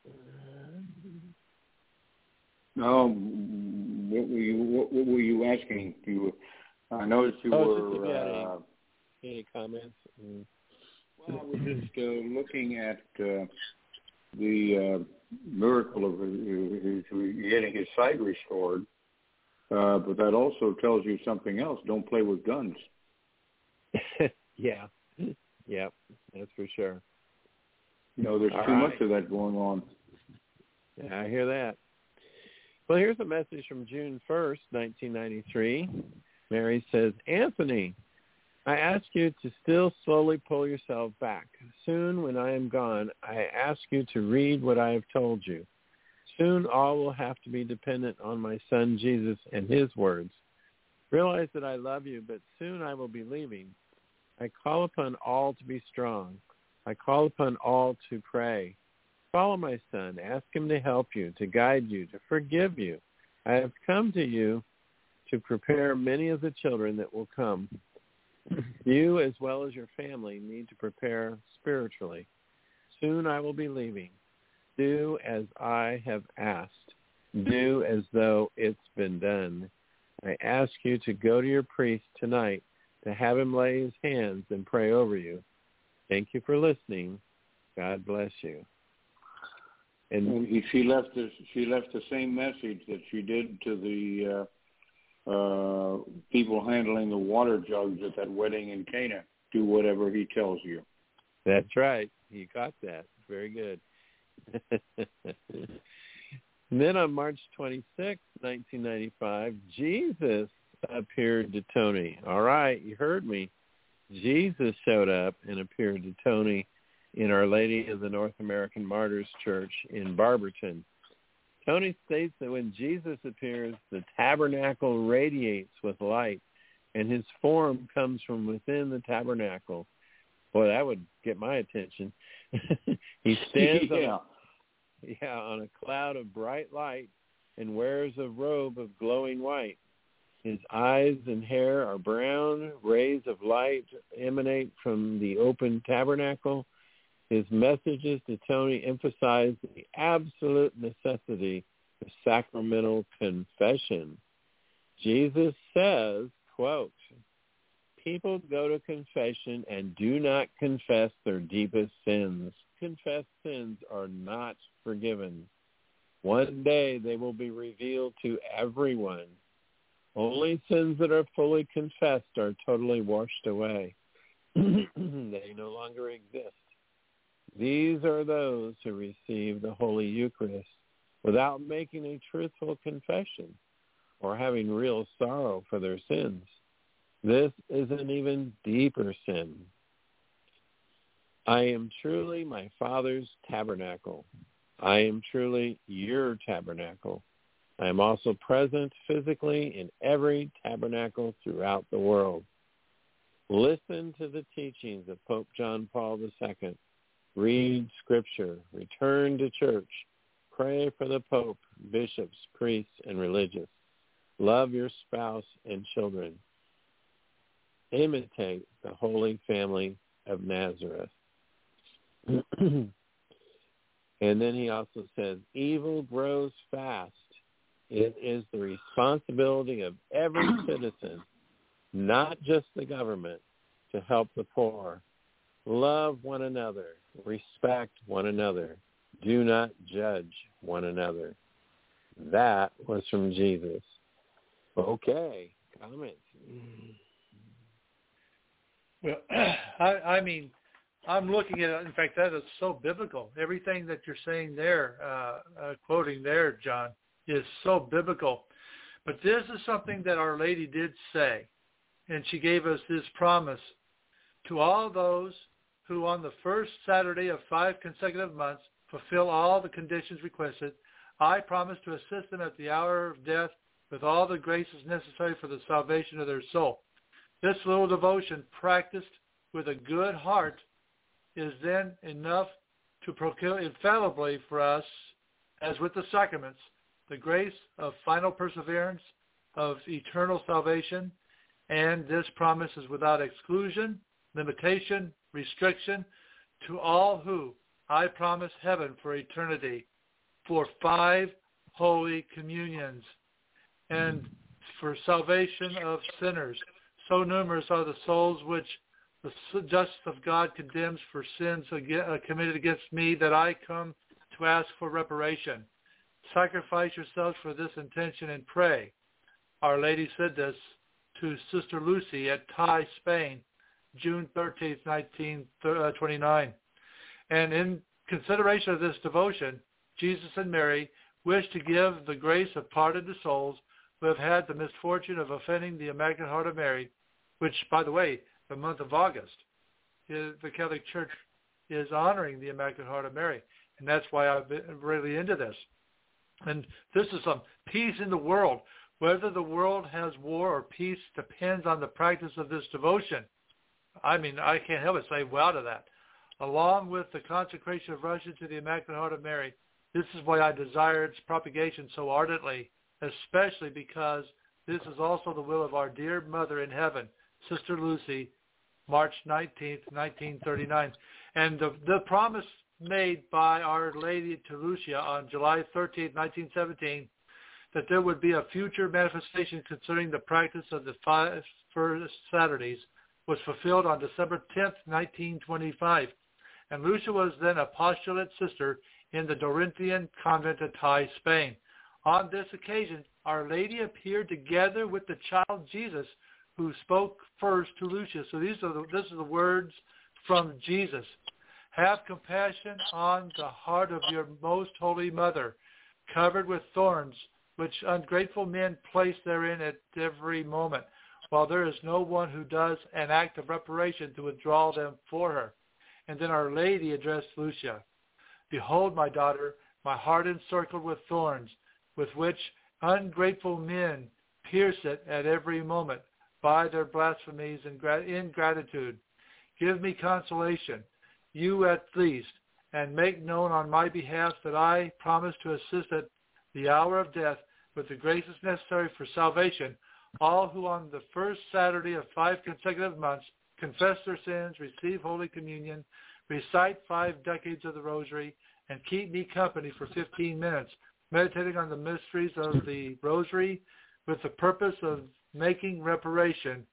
E: Um, what were you, what, what were you asking? You, I noticed you
D: oh,
E: were...
D: Just if you had
E: uh,
D: any, any comments? Mm.
E: Well, I was just uh, looking at uh, the... Uh, miracle of his, his getting his sight restored, uh, but that also tells you something else. Don't play with guns.
D: yeah, yeah, that's for sure.
E: You know, there's
D: All
E: too
D: right.
E: much of that going on.
D: Yeah, I hear that. Well, here's a message from June first, nineteen ninety-three. Mary says, Anthony, I ask you to still slowly pull yourself back. Soon, when I am gone, I ask you to read what I have told you. Soon, all will have to be dependent on my son Jesus and his words. Realize that I love you, but soon I will be leaving. I call upon all to be strong. I call upon all to pray. Follow my son. Ask him to help you, to guide you, to forgive you. I have come to you to prepare many of the children that will come. You, as well as your family, need to prepare spiritually. Soon I will be leaving. Do as I have asked. Do as though it's been done. I ask you to go to your priest tonight to have him lay his hands and pray over you. Thank you for listening. God bless you.
E: And, and he, she left the, she left the same message that she did to the uh, uh, people handling the water jugs at that wedding in Cana. Do whatever he tells you.
D: That's right. You got that. Very good. And then on March twenty-sixth, nineteen ninety-five, Jesus appeared to Tony. All right, you heard me. Jesus showed up and appeared to Tony in Our Lady of the North American Martyrs Church in Barberton. Tony states that when Jesus appears, the tabernacle radiates with light, and his form comes from within the tabernacle. Boy, that would get my attention. He stands
E: yeah.
D: on, a, yeah, on a cloud of bright light and wears a robe of glowing white. His eyes and hair are brown. Rays of light emanate from the open tabernacle. His messages to Tony emphasize the absolute necessity of sacramental confession. Jesus says, quote, people go to confession and do not confess their deepest sins. Confessed sins are not forgiven. One day they will be revealed to everyone. Only sins that are fully confessed are totally washed away. They no longer exist. These are those who receive the Holy Eucharist without making a truthful confession or having real sorrow for their sins. This is an even deeper sin. I am truly my Father's tabernacle. I am truly your tabernacle. I am also present physically in every tabernacle throughout the world. Listen to the teachings of Pope John Paul the Second. Read Scripture. Return to church. Pray for the Pope, bishops, priests, and religious. Love your spouse and children. Imitate the Holy Family of Nazareth. And then he also says, evil grows fast. It is the responsibility of every citizen, not just the government, to help the poor. Love one another. Respect one another. Do not judge one another. That was from Jesus. Okay, comments.
A: Well, I, I mean, I'm looking at it. In fact, that is so biblical. Everything that you're saying there, uh, uh, quoting there, John, is so biblical. But this is something that Our Lady did say, and she gave us this promise to all those who on the first Saturday of five consecutive months fulfill all the conditions requested. I promise to assist them at the hour of death with all the graces necessary for the salvation of their soul. This little devotion, practiced with a good heart, is then enough to procure infallibly for us, as with the sacraments, the grace of final perseverance, of eternal salvation, and this promise is without exclusion, limitation, restriction, to all who I promise heaven for eternity, for five holy communions, and for salvation of sinners. So numerous are the souls which the justice of God condemns for sins committed against me that I come to ask for reparation. Sacrifice yourselves for this intention and pray. Our Lady said this to Sister Lucy at Tai, Spain, June thirteenth, nineteen twenty-nine. And in consideration of this devotion, Jesus and Mary wish to give the grace of pardon to souls who have had the misfortune of offending the Immaculate Heart of Mary, which, by the way, the month of August, is, the Catholic Church is honoring the Immaculate Heart of Mary. And that's why I've been really into this. And this is some peace in the world. Whether the world has war or peace depends on the practice of this devotion. I mean, I can't help but say wow to that. Along with the consecration of Russia to the Immaculate Heart of Mary, this is why I desire its propagation so ardently, especially because this is also the will of our dear Mother in heaven, Sister Lucy, March nineteenth, nineteen thirty-nine. And the, the promise made by Our Lady to Lucia on July thirteenth, nineteen seventeen, that there would be a future manifestation concerning the practice of the five first Saturdays, was fulfilled on December tenth, nineteen twenty-five. And Lucia was then a postulate sister in the Dorinthian convent at Tai, Spain. On this occasion, Our Lady appeared together with the child Jesus, who spoke first to Lucia. So these are the, this is the words from Jesus. Have compassion on the heart of your most holy mother, covered with thorns, which ungrateful men place therein at every moment, while there is no one who does an act of reparation to withdraw them for her. And then Our Lady addressed Lucia. Behold, my daughter, my heart encircled with thorns, with which ungrateful men pierce it at every moment by their blasphemies and ingratitude. Give me consolation, you at least, and make known on my behalf that I promise to assist at the hour of death with the graces necessary for salvation all who on the first Saturday of five consecutive months confess their sins, receive Holy Communion, recite five decades of the Rosary, and keep me company for fifteen minutes, meditating on the mysteries of the Rosary with the purpose of making reparation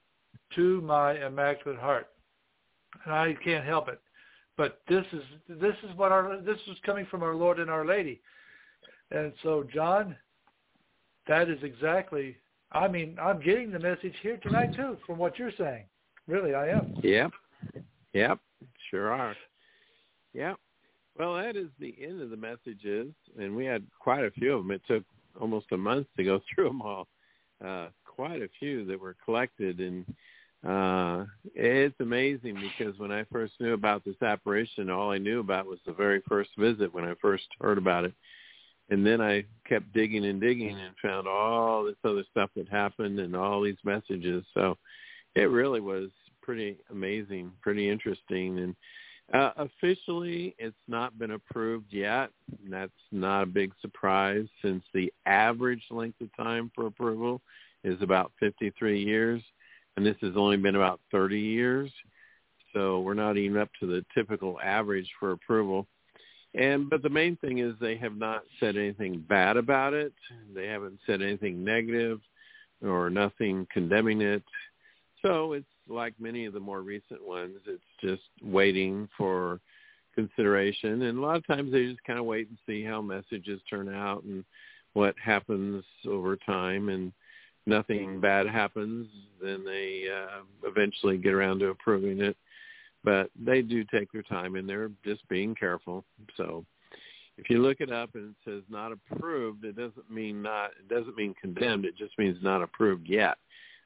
A: to my Immaculate Heart. And I can't help it. But this is this is what our this is coming from our Lord and Our Lady. And so, John, that is exactly, I mean, I'm getting the message here tonight too from what you're saying. Really, I am.
D: Yep. Yep. Sure are. Yep. Well, that is the end of the messages, and we had quite a few of them. It took almost a month to go through them all. Uh, quite a few that were collected, and uh, it's amazing because when I first knew about this apparition, all I knew about was the very first visit when I first heard about it. And then I kept digging and digging and found all this other stuff that happened and all these messages. So it really was pretty amazing, pretty interesting. And uh, officially, it's not been approved yet. And that's not a big surprise since the average length of time for approval is about fifty-three years. And this has only been about thirty years. So we're not even up to the typical average for approval. And but the main thing is they have not said anything bad about it. They haven't said anything negative or nothing condemning it. So it's like many of the more recent ones. It's just waiting for consideration. And a lot of times they just kind of wait and see how messages turn out and what happens over time. And nothing bad happens, then they uh, eventually get around to approving it. But they do take their time, and they're just being careful. So if you look it up and it says not approved, it doesn't mean not. It doesn't mean condemned. It just means not approved yet.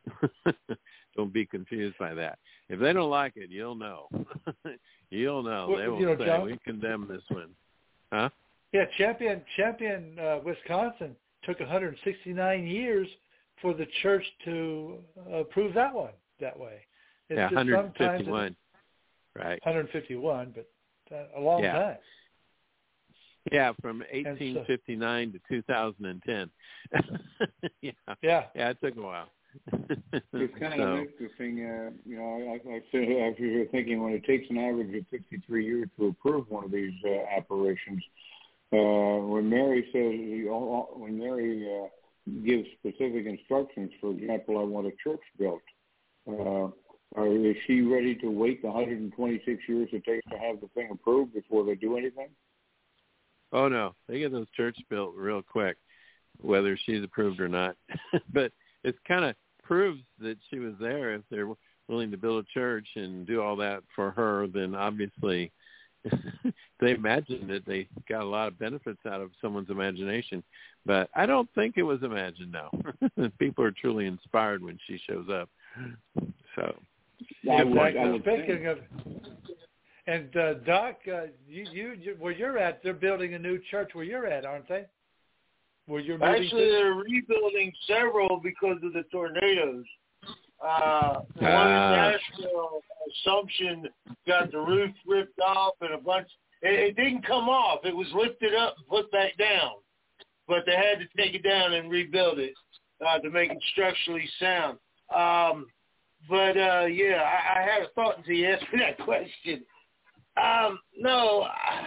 D: Don't be confused by that. If they don't like it, you'll know. You'll know.
A: Well,
D: they will
A: you know,
D: say,
A: John,
D: we condemn this one. Huh?
A: Yeah, Champion, Champion, uh, Wisconsin took one hundred sixty-nine years for the church to approve that one that way. It's
D: yeah,
A: just
D: one hundred fifty-one.
A: It,
D: right.
A: one hundred fifty-one, but uh, a long
D: yeah.
A: time.
D: Yeah, from eighteen fifty-nine so, to two thousand ten. yeah.
A: Yeah.
D: Yeah, it took a while.
E: It's kind
D: so.
E: of interesting. Uh, you know, I, I, I was thinking when it takes an average of fifty-three years to approve one of these uh, apparitions, uh, when Mary says, when Mary uh, gives specific instructions, for example, I want a church built, uh, is she ready to wait the one hundred twenty-six years it takes to have the thing approved before they do anything?
D: Oh, no. They get those churches built real quick, whether she's approved or not. But it kind of proves that she was there. If they're willing to build a church and do all that for her, then obviously they imagined it. They got a lot of benefits out of someone's imagination. But I don't think it was imagined, no. People are truly inspired when she shows up. So,
A: yeah, like, uh, speaking of, and uh, Doc, uh, you, you, you, where you're at, they're building a new church where you're at, aren't they? Where you're moving
F: Actually,
A: to?
F: they're rebuilding several because of the tornadoes. Uh, the
D: uh,
F: one in Nashville, Assumption, got the roof ripped off and a bunch. It, it didn't come off. It was lifted up and put back down. But they had to take it down and rebuild it uh, to make it structurally sound. Um, but, uh, yeah, I, I had a thought until you asked me that question. Um, no,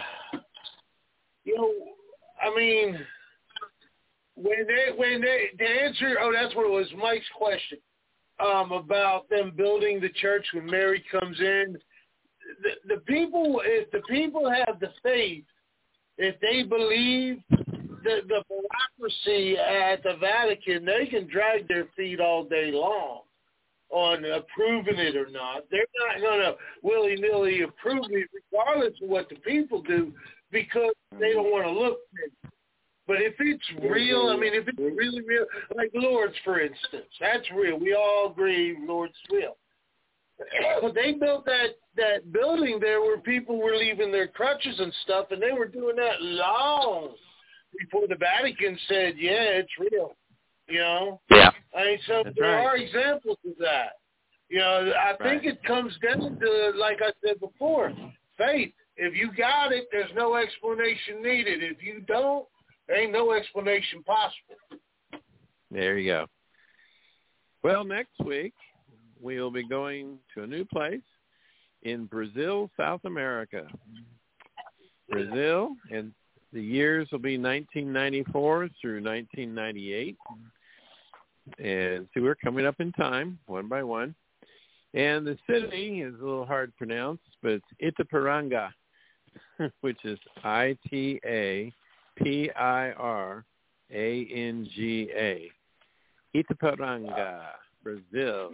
F: you know, I mean, when they, when they, the answer, oh, that's what it was, Mike's question, um, about them building the church when Mary comes in. The, the people, if the people have the faith, if they believe the, the bureaucracy at the Vatican, they can drag their feet all day long on approving it or not. They're not going to willy-nilly approve it regardless of what the people do because they don't want to look at it. But if it's real, I mean, if it's really real, like Lourdes, for instance, that's real. We all agree Lourdes is real. They built that, that building there where people were leaving their crutches and stuff, and they were doing that long before the Vatican said, yeah, it's real. You know?
D: Yeah.
F: I mean, so
D: That's
F: there
D: right.
F: are examples of that. You know, I think
D: Right.
F: it comes down to, like I said before, faith. If you got it, there's no explanation needed. If you don't, there ain't no explanation possible.
D: There you go. Well, next week, we will be going to a new place in Brazil, South America. Brazil, and the years will be nineteen ninety-four through nineteen ninety-eight. And so we're coming up in time, one by one. And the city is a little hard to pronounce, but it's Itaporanga, which is I T A P I R A N G A. Itaporanga, Brazil.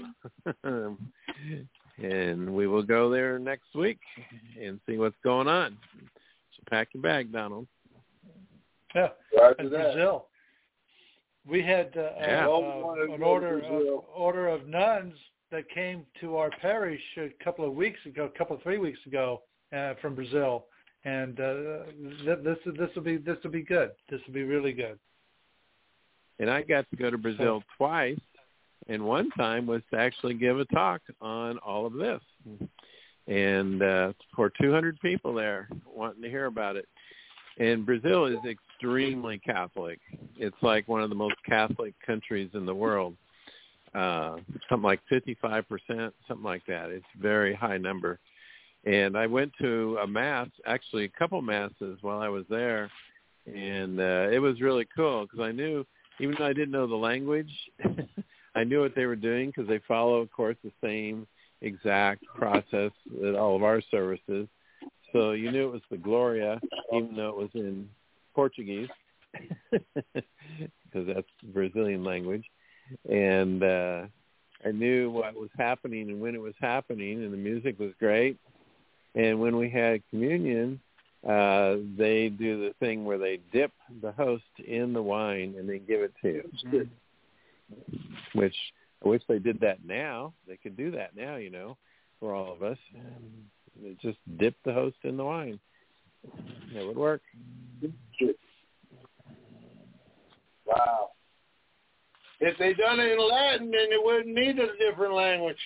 D: And we will go there next week and see what's going on. So pack your bag, Donald.
A: Yeah,
F: Right
A: in Brazil. We had uh,
D: Yeah.
A: uh, an order of, order of nuns that came to our parish a couple of weeks ago, a couple of three weeks ago, uh, from Brazil, and uh, th- this this will be this will be good. This will be really good.
D: And I got to go to Brazil so, twice, and one time was to actually give a talk on all of this, and uh, for two hundred people there wanting to hear about it. And Brazil is extremely Catholic. It's like one of the most Catholic countries in the world. Uh, something like fifty-five percent, something like that. It's a very high number. And I went to a mass, actually a couple masses while I was there, and uh, it was really cool because I knew, even though I didn't know the language, I knew what they were doing because they follow, of course, the same exact process that all of our services. So you knew it was the Gloria, even though it was in Portuguese, because that's Brazilian language. And uh, I knew what was happening and when it was happening, and the music was great. And when we had communion, uh, they do the thing where they dip the host in the wine and then give it to you, mm-hmm. which I wish they did that now. They could do that now, you know, for all of us. Um, just dip the host in the wine. That would work.
F: Wow. If they done it in Latin, then it wouldn't need a different language.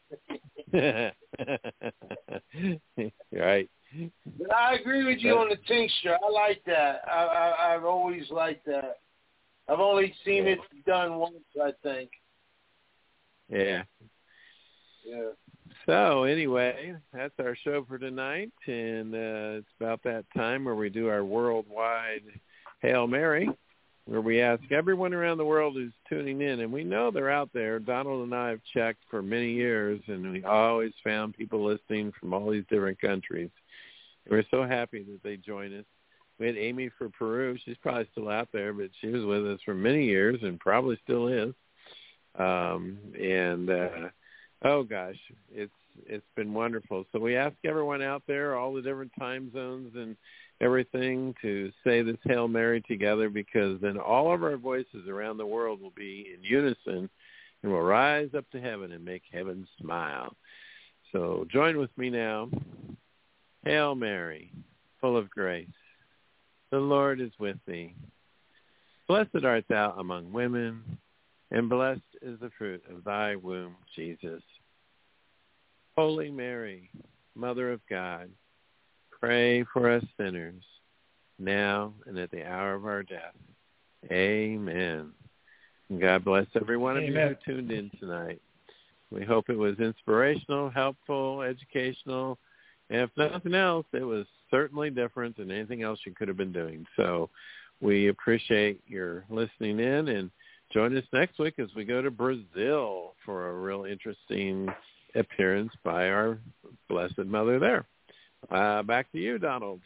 D: Right.
F: But I agree with you on the tincture. I like that. I, I, I've always liked that. I've only seen it done once, I think.
D: Yeah.
F: Yeah.
D: So anyway, that's our show for tonight, and uh, it's about that time where we do our worldwide Hail Mary, where we ask everyone around the world who's tuning in, and we know they're out there. Donald and I have checked for many years, and we always found people listening from all these different countries. We're so happy that they join us. We had Amy for Peru. She's probably still out there, but she was with us for many years and probably still is. Um, and, uh, oh, gosh, it's it's been wonderful. So we ask everyone out there, all the different time zones and everything, to say this Hail Mary together, because then all of our voices around the world will be in unison and will rise up to heaven and make heaven smile. So join with me now. Hail Mary, full of grace, the Lord is with thee. Blessed art thou among women, and blessed is the fruit of thy womb, Jesus. Holy Mary, Mother of God, pray for us sinners, now and at the hour of our death. Amen. And God bless every one of you who tuned in tonight. We hope it was inspirational, helpful, educational, and if nothing else, it was certainly different than anything else you could have been doing. So we appreciate your listening in, and join us next week as we go to Brazil for a real interesting appearance by our Blessed Mother there. Uh, back to you, Donald.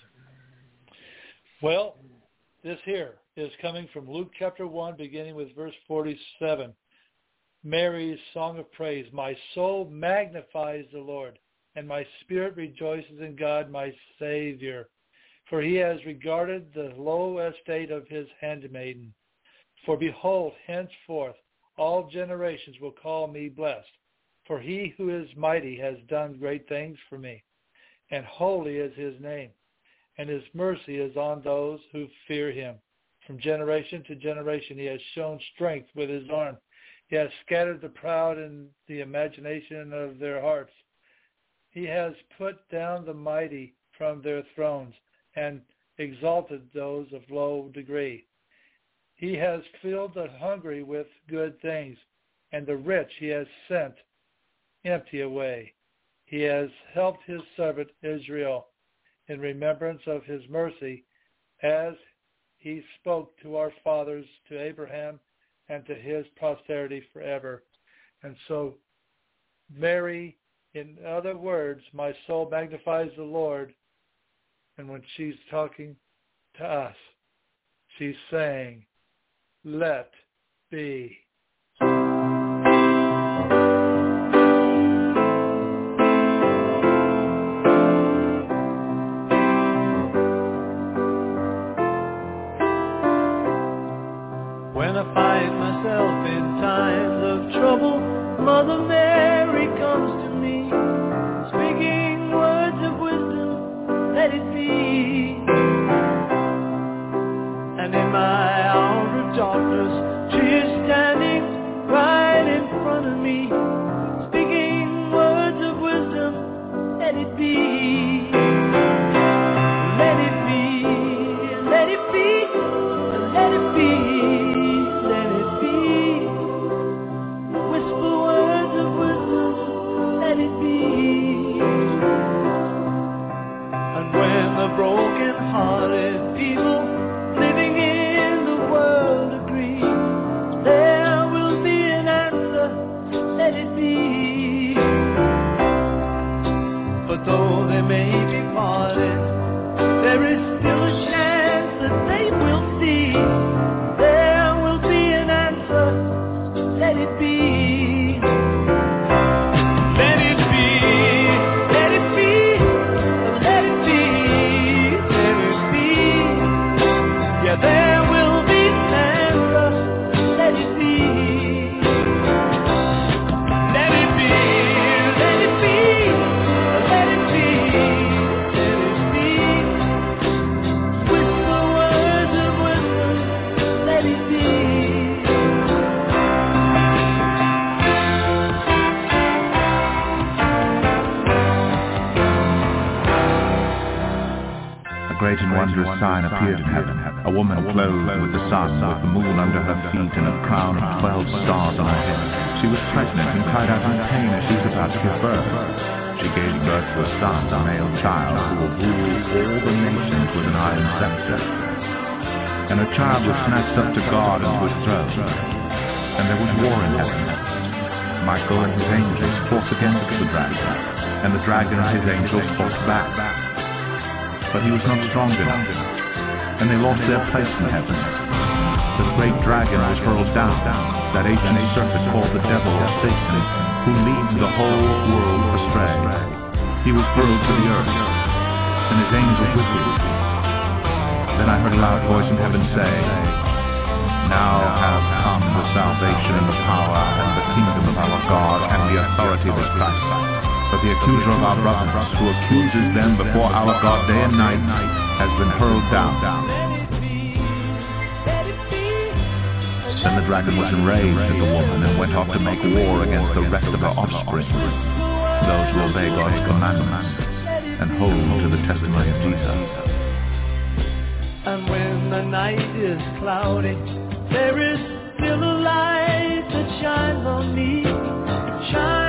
A: Well, this here is coming from Luke chapter one, beginning with verse forty-seven. Mary's song of praise. My soul magnifies the Lord, and my spirit rejoices in God my Savior. For he has regarded the low estate of his handmaiden. For behold, henceforth all generations will call me blessed. For he who is mighty has done great things for me, and holy is his name, and his mercy is on those who fear him. From generation to generation he has shown strength with his arm. He has scattered the proud in the imagination of their hearts. He has put down the mighty from their thrones and exalted those of low degree. He has filled the hungry with good things, and the rich he has sent empty away. He has helped his servant Israel in remembrance of his mercy, as he spoke to our fathers, to Abraham, and to his posterity forever. And so Mary, in other words, my soul magnifies the Lord. And when she's talking to us, she's saying, let be.
B: When I find myself in times of trouble, Mother Mary comes to me, speaking words of wisdom, let it be. And in my hour of darkness, she is standing right in front of me, speaking words of wisdom, let it be. Let it be, let it be, let it be. Broken-hearted people living in the world agree there will be an answer, let it be. But though
G: great and wondrous sign appeared in heaven, a woman clothed with the sun, with the moon under her feet, and a crown of twelve stars on her head. She was pregnant and cried out in pain as she was about to give birth. She gave birth to a son, a male child, who will rule all the nations with an iron scepter. And her child was snatched up to God and to his throne. And there was war in heaven. Michael and his angels fought against the dragon, and the dragon and his angels fought back. But he was not strong enough, and they lost their place in heaven. The great dragon was hurled down, that ancient serpent called the devil or Satan, who leads the whole world astray. He was hurled to the earth, and his angels with him. Then I heard a loud voice in heaven say, "Now have come the salvation and the power and the kingdom of our God and the authority of his Christ. For the accuser of our brothers, who accuses them before our God day and night, has been hurled down." Then the dragon was enraged at the woman and went off to make war against the rest of her offspring, those who obey God's commandments and hold to the testimony of Jesus.
B: And when the night is cloudy, there is still a light that shines on me. Shine